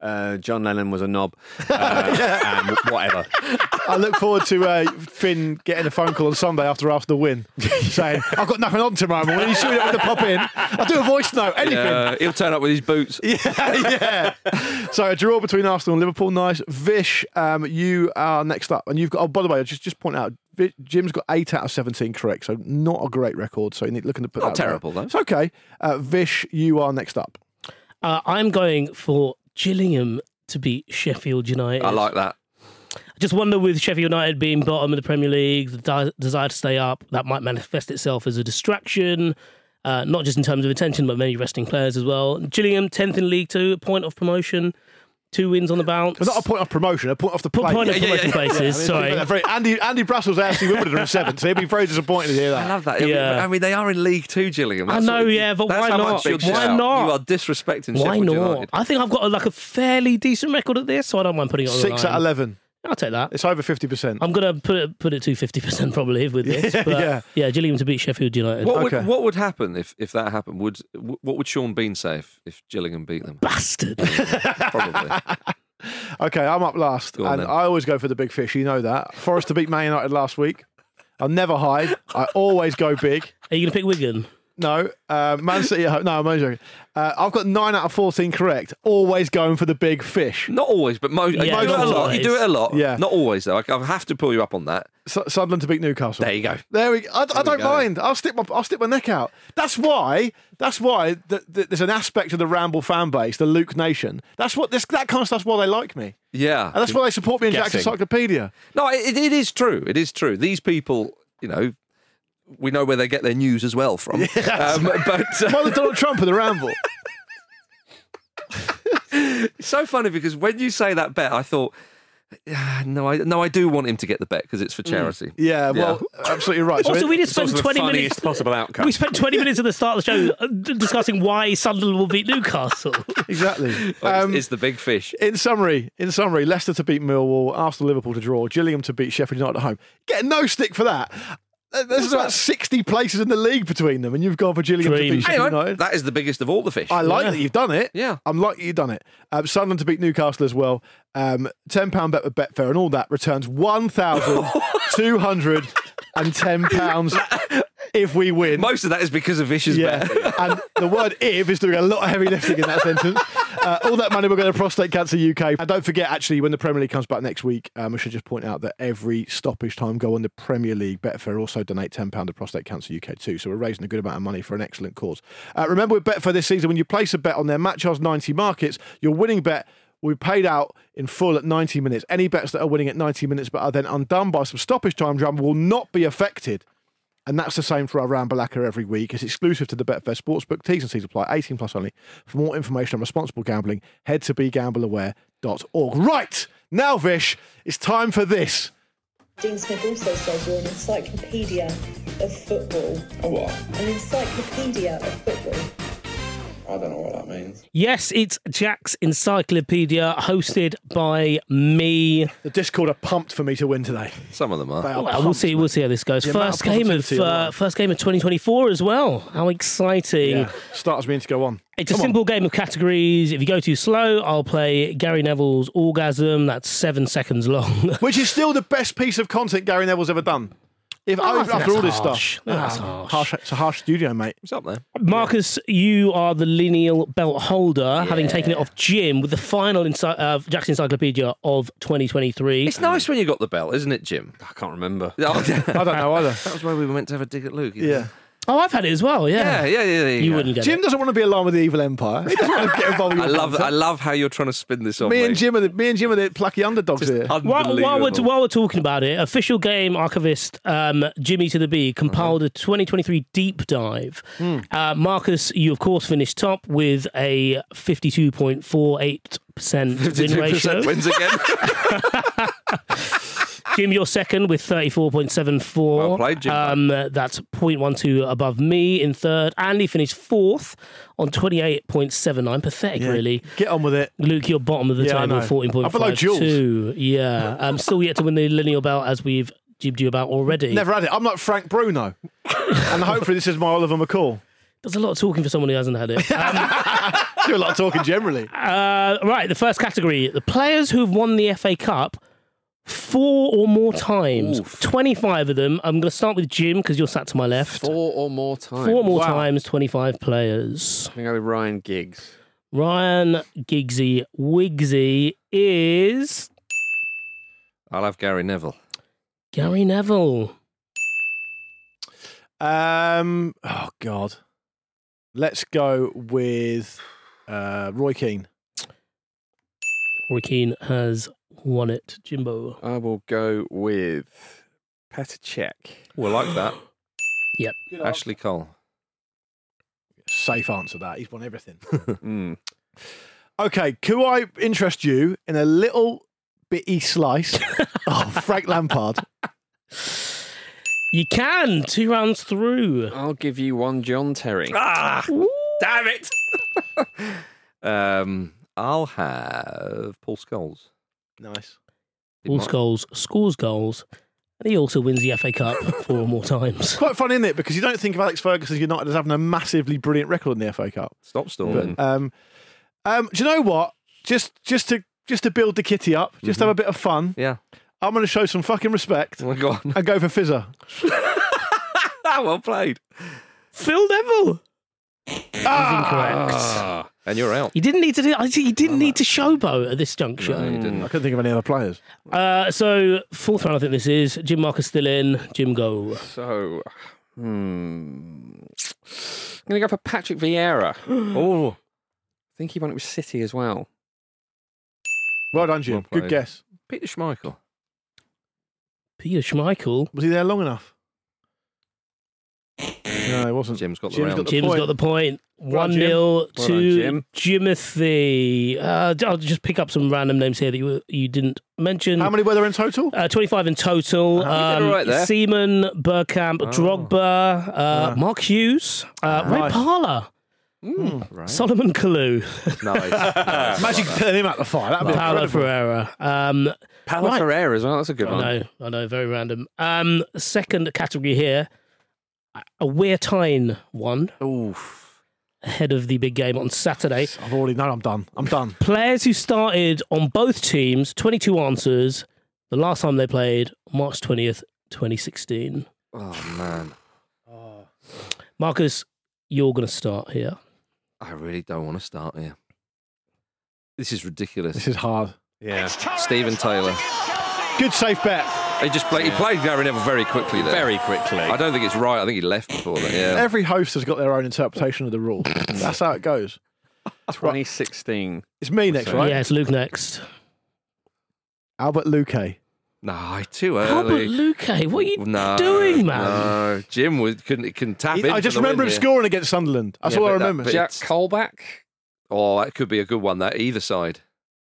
[SPEAKER 8] Uh, John Lennon was a knob. Uh,
[SPEAKER 6] Yeah.
[SPEAKER 8] And whatever.
[SPEAKER 6] I look forward to uh, Finn getting a phone call on Sunday after Arsenal win, saying, I've got nothing on tomorrow morning. You sure you don't want to pop in? I'll do a voice note, anything.
[SPEAKER 5] Yeah, he'll turn up with his boots.
[SPEAKER 6] Yeah, yeah. So a draw between Arsenal and Liverpool, nice. Vish, um, you are next up. And you've got, oh, by the way, I'll just, just point out, Vi- Jim's got eight out of seventeen correct, so not a great record. So you need looking to put
[SPEAKER 5] Not
[SPEAKER 6] that
[SPEAKER 5] terrible,
[SPEAKER 6] there.
[SPEAKER 5] though.
[SPEAKER 6] It's okay. Uh, Vish, you are next up.
[SPEAKER 7] Uh, I'm going for Gillingham to beat Sheffield United.
[SPEAKER 5] I like that.
[SPEAKER 7] I just wonder, with Sheffield United being bottom of the Premier League, the di- desire to stay up, that might manifest itself as a distraction, uh, not just in terms of attention, but maybe resting players as well. Gillingham, tenth in League Two, a point of promotion, two wins on the bounce.
[SPEAKER 6] Well, not a point of promotion, a point off the
[SPEAKER 7] Point,
[SPEAKER 6] plate.
[SPEAKER 7] point of
[SPEAKER 5] Yeah, yeah,
[SPEAKER 7] promotion
[SPEAKER 5] yeah.
[SPEAKER 7] basis,
[SPEAKER 6] Yeah, I mean,
[SPEAKER 7] sorry.
[SPEAKER 6] very- Andy Andy Brussels, A F C Wimbledon are seventh, so he'd be very disappointed to hear that.
[SPEAKER 5] I love that.
[SPEAKER 7] Yeah.
[SPEAKER 5] I mean, they are in League Two, Gillingham.
[SPEAKER 7] I
[SPEAKER 5] That's
[SPEAKER 7] know,
[SPEAKER 5] what-
[SPEAKER 7] yeah, but
[SPEAKER 5] that's
[SPEAKER 7] why
[SPEAKER 5] how
[SPEAKER 7] not?
[SPEAKER 5] much you're
[SPEAKER 7] Why
[SPEAKER 5] just-
[SPEAKER 7] not?
[SPEAKER 5] You are disrespecting
[SPEAKER 7] Why
[SPEAKER 5] Sheffield
[SPEAKER 7] not?
[SPEAKER 5] United.
[SPEAKER 7] I think I've got a, like a fairly decent record at this, so I don't mind putting it on the
[SPEAKER 6] Six
[SPEAKER 7] line.
[SPEAKER 6] out of eleven.
[SPEAKER 7] I'll take that.
[SPEAKER 6] It's over fifty percent.
[SPEAKER 7] I'm going to put it put it to fifty percent probably with this.
[SPEAKER 6] Yeah,
[SPEAKER 7] but
[SPEAKER 6] yeah.
[SPEAKER 7] yeah, Gillingham to beat Sheffield United.
[SPEAKER 5] What
[SPEAKER 6] Okay.
[SPEAKER 5] would what would happen if, if that happened? Would what would Sean Bean say if, if Gillingham beat them?
[SPEAKER 7] Bastard.
[SPEAKER 5] Probably.
[SPEAKER 6] Okay, I'm up last.
[SPEAKER 5] Go on,
[SPEAKER 6] and
[SPEAKER 5] then.
[SPEAKER 6] I always go for the big fish, you know that. Forest to beat Man United last week. I'll never hide. I always go big.
[SPEAKER 7] Are you going to pick Wigan?
[SPEAKER 6] No, uh, Man City at home. No, I'm only joking. Uh, I've got nine out of fourteen correct. Always going for the big fish.
[SPEAKER 5] Not always, but most.
[SPEAKER 7] Yeah,
[SPEAKER 5] you do it a
[SPEAKER 7] not
[SPEAKER 5] lot.
[SPEAKER 7] always.
[SPEAKER 5] You do it a lot.
[SPEAKER 6] Yeah.
[SPEAKER 5] Not always though. I, I have to pull you up on that.
[SPEAKER 6] S- Sunderland to beat Newcastle.
[SPEAKER 5] There you go.
[SPEAKER 6] There we go. I, I
[SPEAKER 5] we
[SPEAKER 6] don't
[SPEAKER 5] go.
[SPEAKER 6] mind. I'll stick my I'll stick my neck out. That's why. That's why th- th- there's an aspect of the Ramble fan base, the Luke Nation. That's what this that kind of stuff's why they like me,
[SPEAKER 5] Yeah.
[SPEAKER 6] and that's why they support me in Jack's
[SPEAKER 8] Guessing.
[SPEAKER 6] Encyclopedia.
[SPEAKER 5] No, it, it is true. It is true. These people, you know, we know where they get their news as well from. Um, but uh,
[SPEAKER 6] Mother Donald Trump of the Ramble.
[SPEAKER 5] it's so funny because when you say that bet, I thought, ah, no, I no, I do want him to get the bet because it's for charity.
[SPEAKER 6] Yeah, well, absolutely right. So
[SPEAKER 7] Also,
[SPEAKER 6] it-
[SPEAKER 7] we just
[SPEAKER 8] It's also
[SPEAKER 7] spent
[SPEAKER 8] the
[SPEAKER 7] twenty
[SPEAKER 8] funniest
[SPEAKER 7] minutes.
[SPEAKER 8] possible outcome.
[SPEAKER 7] We spent twenty minutes at the start of the show uh, d- discussing why Sunderland will beat Newcastle.
[SPEAKER 6] exactly.
[SPEAKER 5] Well,
[SPEAKER 6] Um,
[SPEAKER 5] it's, it's the big fish.
[SPEAKER 6] In summary, in summary, Leicester to beat Millwall, Arsenal, Liverpool to draw, Gillingham to beat Sheffield United at home. Get no stick for that. Uh, There's about sixty places in the league between them, and you've gone for Gillingham
[SPEAKER 7] Dream.
[SPEAKER 6] to beat
[SPEAKER 5] Hang
[SPEAKER 6] Sheffield
[SPEAKER 5] on,
[SPEAKER 6] United.
[SPEAKER 5] that is the biggest of all the fish.
[SPEAKER 6] I like
[SPEAKER 7] Yeah.
[SPEAKER 6] that you've done it.
[SPEAKER 5] Yeah.
[SPEAKER 6] I'm like that you've done it. Um, Sunderland to beat Newcastle as well. Um, ten pound bet with Betfair and all that returns one thousand two hundred ten pounds if we win.
[SPEAKER 5] Most of that is because of Vish's
[SPEAKER 6] Yeah,
[SPEAKER 5] bet.
[SPEAKER 6] and the word "if" is doing a lot of heavy lifting in that sentence. Uh, all that money will go to Prostate Cancer U K. And don't forget, actually, when the Premier League comes back next week, um, I should just point out that every stoppage time go on the Premier League, Betfair also donate ten pounds to Prostate Cancer U K too. So we're raising a good amount of money for an excellent cause. Uh, remember, with Betfair this season, when you place a bet on their Match Odds ninety markets, your winning bet will be paid out in full at ninety minutes. Any bets that are winning at ninety minutes but are then undone by some stoppage time drama will not be affected. And that's the same for our Rambalacca every week. It's exclusive to the Betfair Sportsbook. T's and C's apply. eighteen plus only. For more information on responsible gambling, head to be gamble aware dot org. Right, now, Vish, it's time for this.
[SPEAKER 12] Dean Smith also says you're an encyclopedia of football.
[SPEAKER 13] A what?
[SPEAKER 12] An encyclopedia of football.
[SPEAKER 13] I don't know what that means.
[SPEAKER 7] Yes, it's Jack's Encyclopedia, hosted by me.
[SPEAKER 6] The Discord are pumped for me to win today.
[SPEAKER 5] Some of them
[SPEAKER 6] They
[SPEAKER 5] are.
[SPEAKER 6] are
[SPEAKER 7] Well, we'll
[SPEAKER 6] pumped,
[SPEAKER 7] see.
[SPEAKER 6] mate.
[SPEAKER 7] We'll see how this goes.
[SPEAKER 6] The amount
[SPEAKER 7] First
[SPEAKER 6] of
[SPEAKER 7] game of
[SPEAKER 6] positivity
[SPEAKER 7] uh,
[SPEAKER 6] online.
[SPEAKER 7] first game of twenty twenty-four as well. How exciting!
[SPEAKER 6] Yeah, starters mean to go on.
[SPEAKER 7] It's a
[SPEAKER 6] Come on.
[SPEAKER 7] simple game of categories. If you go too slow, I'll play Gary Neville's orgasm. That's seven seconds long.
[SPEAKER 6] Which is still the best piece of content Gary Neville's ever done. If
[SPEAKER 7] Oh, I
[SPEAKER 6] after
[SPEAKER 7] think
[SPEAKER 6] all
[SPEAKER 7] that's
[SPEAKER 6] this
[SPEAKER 7] harsh.
[SPEAKER 6] stuff.
[SPEAKER 7] That's
[SPEAKER 6] Ah,
[SPEAKER 7] harsh.
[SPEAKER 6] It's a harsh studio, mate.
[SPEAKER 5] It's up there.
[SPEAKER 7] Marcus, you are the lineal belt holder, having taken it off Jim with the final ency- uh, Jack's Encyclopedia of twenty twenty-three.
[SPEAKER 5] It's nice when you got the belt, isn't it, Jim?
[SPEAKER 8] I can't remember.
[SPEAKER 5] Oh,
[SPEAKER 6] I don't know either.
[SPEAKER 5] That was where we were meant to have a dig at Luke. isn't
[SPEAKER 6] Yeah.
[SPEAKER 5] it?
[SPEAKER 7] Oh, I've had it as well.
[SPEAKER 5] Yeah,
[SPEAKER 7] Yeah,
[SPEAKER 5] yeah, yeah. there
[SPEAKER 7] you
[SPEAKER 5] go.
[SPEAKER 7] wouldn't get
[SPEAKER 6] Jim
[SPEAKER 7] it.
[SPEAKER 6] doesn't want to be along with the evil empire. He doesn't want to get involved with
[SPEAKER 5] I
[SPEAKER 6] your
[SPEAKER 5] love,
[SPEAKER 6] nonsense.
[SPEAKER 5] I love how you're trying to spin this on
[SPEAKER 6] Me
[SPEAKER 5] me.
[SPEAKER 6] and Jim are the me and Jim are the plucky underdogs here.
[SPEAKER 7] While, while, we're,
[SPEAKER 5] Unbelievable.
[SPEAKER 7] while we're talking about it, official game archivist um, Jimmy to the B compiled a twenty twenty-three deep dive. Uh, Marcus, you of course finished top with a fifty-two point four eight percent win
[SPEAKER 5] fifty-two
[SPEAKER 7] ratio.
[SPEAKER 5] percent wins again.
[SPEAKER 7] Jim, you're second with thirty-four point seven four.
[SPEAKER 5] Well played, Jim.
[SPEAKER 7] Um, that's zero point one two above me in third. Andy finished fourth on twenty-eight point seven nine. Pathetic,
[SPEAKER 6] Yeah.
[SPEAKER 7] really.
[SPEAKER 6] Get on with it.
[SPEAKER 7] Luke, you're bottom of the
[SPEAKER 6] Yeah, I
[SPEAKER 7] table,
[SPEAKER 6] know.
[SPEAKER 7] fourteen point
[SPEAKER 6] I'm below
[SPEAKER 7] five two.
[SPEAKER 6] Jules.
[SPEAKER 7] Yeah. Um, still yet to win the lineal belt, as we've jibbed you about already.
[SPEAKER 6] Never had it. I'm like Frank Bruno. And hopefully this is my Oliver McCall.
[SPEAKER 7] Does a lot of talking for someone who hasn't had it. Um,
[SPEAKER 6] Do a lot of talking generally.
[SPEAKER 7] uh, right, the first category. The players who've won the F A Cup four or more times.
[SPEAKER 8] Oof.
[SPEAKER 7] twenty-five of them. I'm going to start with Jim because you're sat to my left.
[SPEAKER 8] Four or more times.
[SPEAKER 7] Four more
[SPEAKER 8] Wow.
[SPEAKER 7] times, twenty-five players.
[SPEAKER 8] I'm going to go with Ryan Giggs.
[SPEAKER 7] Ryan Giggsy Wiggsy is
[SPEAKER 5] I'll have Gary Neville.
[SPEAKER 7] Gary Neville.
[SPEAKER 6] Um. Oh God. Let's go with uh, Roy Keane.
[SPEAKER 7] Roy Keane has won it. Jimbo.
[SPEAKER 8] I will go with Petr Cech.
[SPEAKER 5] Well, I like that.
[SPEAKER 7] Yep.
[SPEAKER 5] Ashley Cole.
[SPEAKER 6] Safe answer that. He's won everything.
[SPEAKER 8] Mm.
[SPEAKER 6] Okay, could I interest you in a little bitty slice of Frank Lampard?
[SPEAKER 7] You can. Two rounds through.
[SPEAKER 8] I'll give you one John Terry.
[SPEAKER 5] Ah, damn it. um, I'll have Paul Scholes.
[SPEAKER 6] Nice.
[SPEAKER 7] Paul Scholes scores goals. And he also wins the F A Cup four or more times.
[SPEAKER 6] It's quite fun, isn't it? Because you don't think of Alex Ferguson's United as having a massively brilliant record in the F A Cup.
[SPEAKER 5] Stop stalling.
[SPEAKER 6] But, um, um, do you know what? Just, just to, just to build the kitty up, just
[SPEAKER 5] Mhm.
[SPEAKER 6] have a bit of fun.
[SPEAKER 5] Yeah.
[SPEAKER 6] I'm going to show some fucking respect
[SPEAKER 5] Oh my God.
[SPEAKER 6] and go for Fizzer.
[SPEAKER 5] Well played.
[SPEAKER 7] Phil Neville.
[SPEAKER 6] Ah!
[SPEAKER 7] Incorrect.
[SPEAKER 5] And you're out.
[SPEAKER 7] You didn't need to do. I see. You didn't need to showboat at this juncture.
[SPEAKER 5] No, you didn't.
[SPEAKER 6] I couldn't think of any other players.
[SPEAKER 7] Uh, so fourth round, I think this is Jim Marcus still in. Jim go.
[SPEAKER 8] So, hmm. I'm going to go for Patrick Vieira.
[SPEAKER 5] Oh,
[SPEAKER 8] I think he won it with City as well.
[SPEAKER 6] Well done, Jim.
[SPEAKER 5] Well
[SPEAKER 6] Good
[SPEAKER 5] played.
[SPEAKER 6] guess.
[SPEAKER 5] Peter Schmeichel.
[SPEAKER 7] Peter Schmeichel.
[SPEAKER 6] Was he there long enough? No, it wasn't.
[SPEAKER 5] Jim's got the
[SPEAKER 6] Jim's
[SPEAKER 5] round.
[SPEAKER 6] got the
[SPEAKER 7] Jim's
[SPEAKER 6] point.
[SPEAKER 7] got the point.
[SPEAKER 6] Well
[SPEAKER 7] One
[SPEAKER 6] done, Jim.
[SPEAKER 7] nil
[SPEAKER 8] Well done,
[SPEAKER 7] to
[SPEAKER 8] Jim.
[SPEAKER 7] Jimothy. Uh, I'll just pick up some random names here that you you didn't mention.
[SPEAKER 6] How many were there in total?
[SPEAKER 7] Uh, twenty-five in total.
[SPEAKER 5] Uh, you did all right there.
[SPEAKER 7] Seaman, Bergkamp, Drogba, uh,
[SPEAKER 6] Ah.
[SPEAKER 7] Mark Hughes, uh, Ray
[SPEAKER 6] Nice.
[SPEAKER 7] Parler,
[SPEAKER 5] Mm, right.
[SPEAKER 7] Solomon Kalou,
[SPEAKER 5] Nice.
[SPEAKER 6] Imagine putting him out the fire. That'd be
[SPEAKER 7] Paulo
[SPEAKER 6] incredible.
[SPEAKER 7] Ferreira. Um,
[SPEAKER 8] Paulo
[SPEAKER 7] Right.
[SPEAKER 8] Ferreira as well. That's a good
[SPEAKER 7] I
[SPEAKER 8] one.
[SPEAKER 7] know, I know, very random. Um, second category here, a Weir Tyne one
[SPEAKER 8] Oof.
[SPEAKER 7] ahead of the big game on Saturday.
[SPEAKER 6] I've already known I'm done. I'm done.
[SPEAKER 7] Players who started on both teams, twenty-two answers. The last time they played, March twentieth, twenty sixteen.
[SPEAKER 5] Oh, man.
[SPEAKER 7] Marcus, you're going to start here.
[SPEAKER 5] I really don't want to start here. This is ridiculous.
[SPEAKER 6] This is hard.
[SPEAKER 8] Yeah.
[SPEAKER 5] Stephen Taylor.
[SPEAKER 6] Good safe bet.
[SPEAKER 5] He just played. He played Gary Neville very quickly there.
[SPEAKER 8] Very quickly.
[SPEAKER 5] I don't think it's right. I think he left before that. Yeah.
[SPEAKER 6] Every host has got their own interpretation of the rule. That's how it goes.
[SPEAKER 8] twenty sixteen.
[SPEAKER 6] It's me next,
[SPEAKER 8] So-
[SPEAKER 6] right?
[SPEAKER 7] Yeah, it's Luke next.
[SPEAKER 6] Albert Luque.
[SPEAKER 5] No, too
[SPEAKER 7] Albert
[SPEAKER 5] early.
[SPEAKER 7] Luque, what are you
[SPEAKER 5] no,
[SPEAKER 7] doing, man?
[SPEAKER 5] No, Jim was, couldn't couldn't tap
[SPEAKER 6] He-
[SPEAKER 5] in.
[SPEAKER 6] I
[SPEAKER 5] for
[SPEAKER 6] just
[SPEAKER 5] the
[SPEAKER 6] remember
[SPEAKER 5] win
[SPEAKER 6] him
[SPEAKER 5] here.
[SPEAKER 6] scoring against Sunderland. That's
[SPEAKER 5] Yeah,
[SPEAKER 6] all I
[SPEAKER 5] but that-
[SPEAKER 6] remember.
[SPEAKER 5] but
[SPEAKER 8] Jack
[SPEAKER 5] it's-
[SPEAKER 8] Colback.
[SPEAKER 5] Oh, that could be a good one. That either side.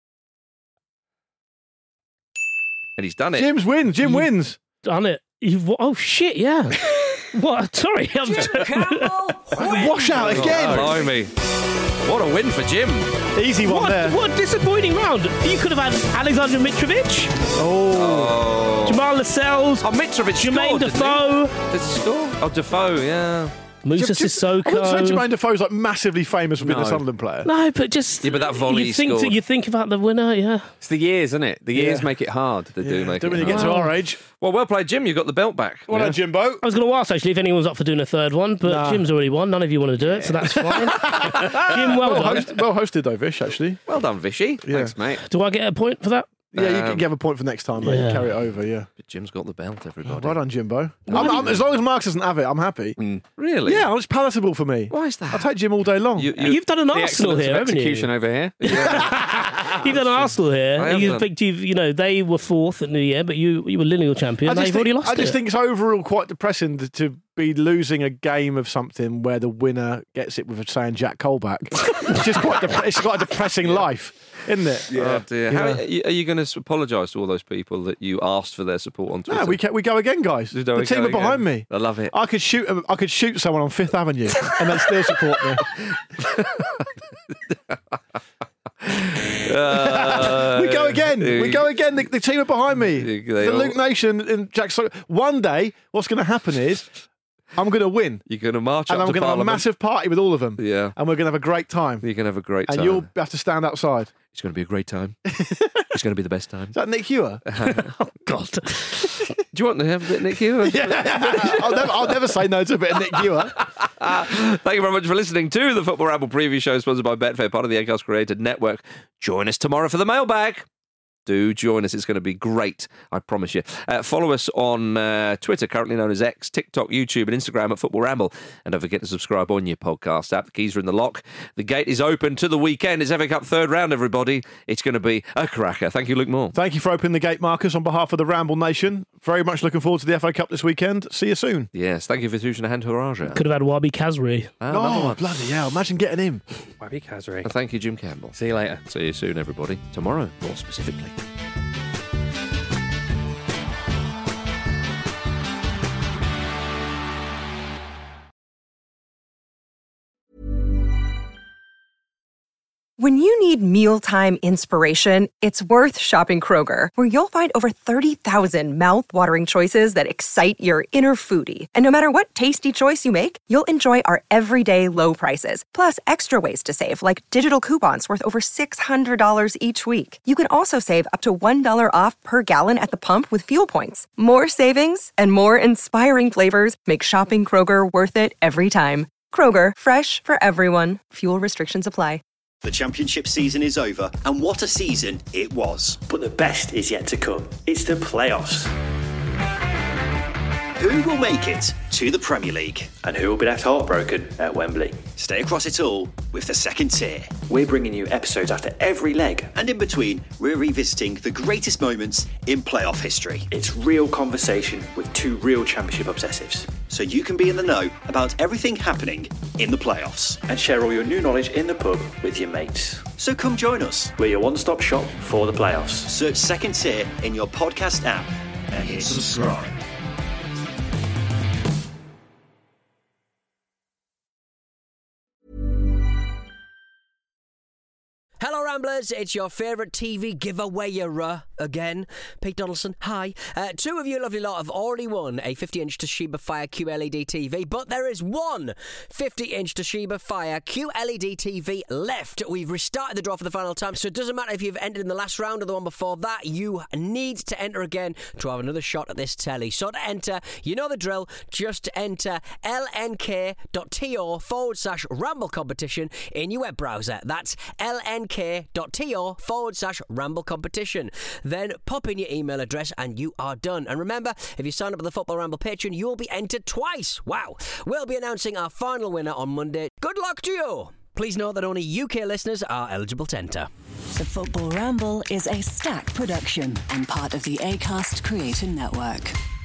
[SPEAKER 5] And he's done it.
[SPEAKER 6] Jim's wins. Jim
[SPEAKER 7] You-
[SPEAKER 6] wins.
[SPEAKER 7] Done it. You've, oh, shit, yeah. What? Sorry. I'm
[SPEAKER 6] Wash out
[SPEAKER 5] Oh,
[SPEAKER 6] again.
[SPEAKER 5] blimey. What a win for Jim.
[SPEAKER 6] Easy one
[SPEAKER 7] what,
[SPEAKER 6] there.
[SPEAKER 7] what a disappointing round. You could have had Alexander Mitrovic,
[SPEAKER 6] Oh.
[SPEAKER 5] Oh.
[SPEAKER 7] Jamal Lascelles,
[SPEAKER 5] Oh, Mitrovic
[SPEAKER 7] Jermaine
[SPEAKER 5] scored, didn't he?
[SPEAKER 7] Defoe,
[SPEAKER 5] Did he score? Oh, Defoe, yeah.
[SPEAKER 7] Musa
[SPEAKER 6] Jim- Jim- I wouldn't say
[SPEAKER 7] Sissoko.
[SPEAKER 6] Jermaine Defoe's like massively famous for being a
[SPEAKER 8] No.
[SPEAKER 6] Sunderland player.
[SPEAKER 7] No, but just
[SPEAKER 5] Yeah, but that volley
[SPEAKER 7] you
[SPEAKER 5] he
[SPEAKER 7] think
[SPEAKER 5] scored.
[SPEAKER 7] you think about the winner, yeah.
[SPEAKER 8] It's the years, isn't it? The years
[SPEAKER 6] Yeah.
[SPEAKER 8] make it hard.
[SPEAKER 5] They do make
[SPEAKER 6] Don't
[SPEAKER 5] it
[SPEAKER 6] when you get
[SPEAKER 5] hard.
[SPEAKER 6] to our age.
[SPEAKER 5] Well, well played, Jim. You got the belt back.
[SPEAKER 6] Well done, Jimbo.
[SPEAKER 7] I was going to ask actually if anyone's up for doing a third one, but
[SPEAKER 6] Nah.
[SPEAKER 7] Jim's already won. None of you want to do it, so that's fine. Jim, well,
[SPEAKER 6] Well,
[SPEAKER 7] done.
[SPEAKER 6] host, well hosted though, Vish, actually.
[SPEAKER 5] Well done, Vishy.
[SPEAKER 6] Yeah.
[SPEAKER 8] Thanks, mate.
[SPEAKER 7] Do I get a point for that?
[SPEAKER 6] Yeah, you
[SPEAKER 5] Um,
[SPEAKER 6] can give a point for next time, mate.
[SPEAKER 7] yeah.
[SPEAKER 6] Carry it over, yeah.
[SPEAKER 5] But Jim's got the belt, everybody.
[SPEAKER 6] Well done, Jimbo.
[SPEAKER 7] Why
[SPEAKER 6] I'm,
[SPEAKER 7] do
[SPEAKER 6] I'm,
[SPEAKER 7] you-
[SPEAKER 6] as long as Marcus doesn't have it, I'm happy.
[SPEAKER 5] Really?
[SPEAKER 6] Yeah, it's palatable for me.
[SPEAKER 5] Why is that?
[SPEAKER 6] I'll take Jim all day long.
[SPEAKER 5] You, you,
[SPEAKER 7] You've done an
[SPEAKER 8] The
[SPEAKER 7] Arsenal
[SPEAKER 8] excellence
[SPEAKER 7] here,
[SPEAKER 8] of
[SPEAKER 7] haven't you?
[SPEAKER 8] execution over here.
[SPEAKER 7] You've done an Arsenal here.
[SPEAKER 5] I have
[SPEAKER 7] You
[SPEAKER 5] done.
[SPEAKER 7] think you've, you know, they were fourth at New Year, but you you were lineal champion.
[SPEAKER 6] I
[SPEAKER 7] Now
[SPEAKER 6] just,
[SPEAKER 7] you've
[SPEAKER 6] think,
[SPEAKER 7] already lost
[SPEAKER 6] I just
[SPEAKER 7] it.
[SPEAKER 6] think it's overall quite depressing to, to be losing a game of something where the winner gets it with saying Jack Colback. It's just quite dep- it's quite a depressing life, isn't it?
[SPEAKER 5] Oh dear. How,
[SPEAKER 6] Yeah.
[SPEAKER 5] are you, are you going to apologise to all those people that you asked for their support on Twitter?
[SPEAKER 6] No, we ca- we go again, guys.
[SPEAKER 5] Do
[SPEAKER 6] The
[SPEAKER 5] we
[SPEAKER 6] team
[SPEAKER 5] go
[SPEAKER 6] are behind
[SPEAKER 5] again?
[SPEAKER 6] me.
[SPEAKER 5] I love it.
[SPEAKER 6] I could shoot. I could shoot someone on Fifth Avenue, and they'd still support me.
[SPEAKER 5] Uh,
[SPEAKER 6] We go again. We go again. The, the team are behind me.
[SPEAKER 5] They
[SPEAKER 6] The
[SPEAKER 5] all-
[SPEAKER 6] Luke Nation and Jack. So one day, what's going to happen is I'm going to win.
[SPEAKER 5] You're going to march
[SPEAKER 6] and
[SPEAKER 5] up
[SPEAKER 6] I'm
[SPEAKER 5] to
[SPEAKER 6] going to have a
[SPEAKER 5] Parliament.
[SPEAKER 6] massive party with all of them.
[SPEAKER 5] Yeah.
[SPEAKER 6] And we're going to have a great time.
[SPEAKER 5] You're going to have a great
[SPEAKER 6] and
[SPEAKER 5] time.
[SPEAKER 6] And you'll have to stand outside.
[SPEAKER 5] It's going to be a great time. It's going to be the best time.
[SPEAKER 6] Is that Nick Hewer?
[SPEAKER 7] Oh, God.
[SPEAKER 5] Do you want to have a bit of Nick Hewer?
[SPEAKER 6] Yeah. I'll, never, I'll never say no to a bit of Nick Hewer.
[SPEAKER 5] Thank you very much for listening to the Football Ramble preview show sponsored by Betfair, part of the Acast Created Network. Join us tomorrow for the mailbag. Do join us. It's going to be great. I promise you. Uh, follow us on uh, Twitter, currently known as X, TikTok, YouTube, and Instagram at Football Ramble. And don't forget to subscribe on your podcast app. The keys are in the lock. The gate is open to the weekend. It's F A Cup third round, everybody. It's going to be a cracker. Thank you, Luke Moore.
[SPEAKER 6] Thank you for opening the gate, Marcus, on behalf of the Ramble Nation. Very much looking forward to the F A Cup this weekend. See you soon.
[SPEAKER 5] Yes. Thank you for Tushan Hantaraja.
[SPEAKER 7] Could have had Wabi Kazri.
[SPEAKER 6] Ah, oh, bloody hell. Imagine getting him.
[SPEAKER 8] Wabi Kazri.
[SPEAKER 5] And thank you, Jim Campbell.
[SPEAKER 8] See you later.
[SPEAKER 5] See you soon, everybody. Tomorrow, more specifically.
[SPEAKER 14] When you need mealtime inspiration, it's worth shopping Kroger, where you'll find over thirty thousand mouth-watering choices that excite your inner foodie. And no matter what tasty choice you make, you'll enjoy our everyday low prices, plus extra ways to save, like digital coupons worth over six hundred dollars each week. You can also save up to one dollar off per gallon at the pump with fuel points. More savings and more inspiring flavors make shopping Kroger worth it every time. Kroger, fresh for everyone. Fuel restrictions apply.
[SPEAKER 15] The championship season is over, and what a season it was.
[SPEAKER 16] But the best is yet to come. It's the playoffs.
[SPEAKER 15] Who will make it to the Premier League?
[SPEAKER 16] And who will be left heartbroken at Wembley?
[SPEAKER 15] Stay across it all with the second tier.
[SPEAKER 16] We're bringing you episodes after every leg.
[SPEAKER 15] And in between, we're revisiting the greatest moments in playoff history.
[SPEAKER 16] It's real conversation with two real championship obsessives.
[SPEAKER 15] So you can be in the know about everything happening in the playoffs.
[SPEAKER 16] And share all your new knowledge in the pub with your mates.
[SPEAKER 15] So come join us.
[SPEAKER 16] We're your one-stop shop for the playoffs.
[SPEAKER 15] Search Second Tier in your podcast app and hit subscribe.
[SPEAKER 10] Hello Ramblers, it's your favourite T V giveawayer again, Pete Donaldson, hi. Uh, two of you lovely lot have already won a fifty inch Toshiba Fire Q L E D T V, but there is one fifty inch Toshiba Fire Q L E D T V left. We've restarted the draw for the final time, so it doesn't matter if you've entered in the last round or the one before that, you need to enter again to have another shot at this telly. So to enter, you know the drill, just enter lnk.to forward slash ramble competition in your web browser. That's lnk.to forward slash ramble competition. Then pop in your email address and you are done. And remember, if you sign up with the Football Ramble Patreon, you'll be entered twice. Wow. We'll be announcing our final winner on Monday. Good luck to you. Please note that only U K listeners are eligible to enter.
[SPEAKER 17] The Football Ramble is a Stack production and part of the Acast Creator Network.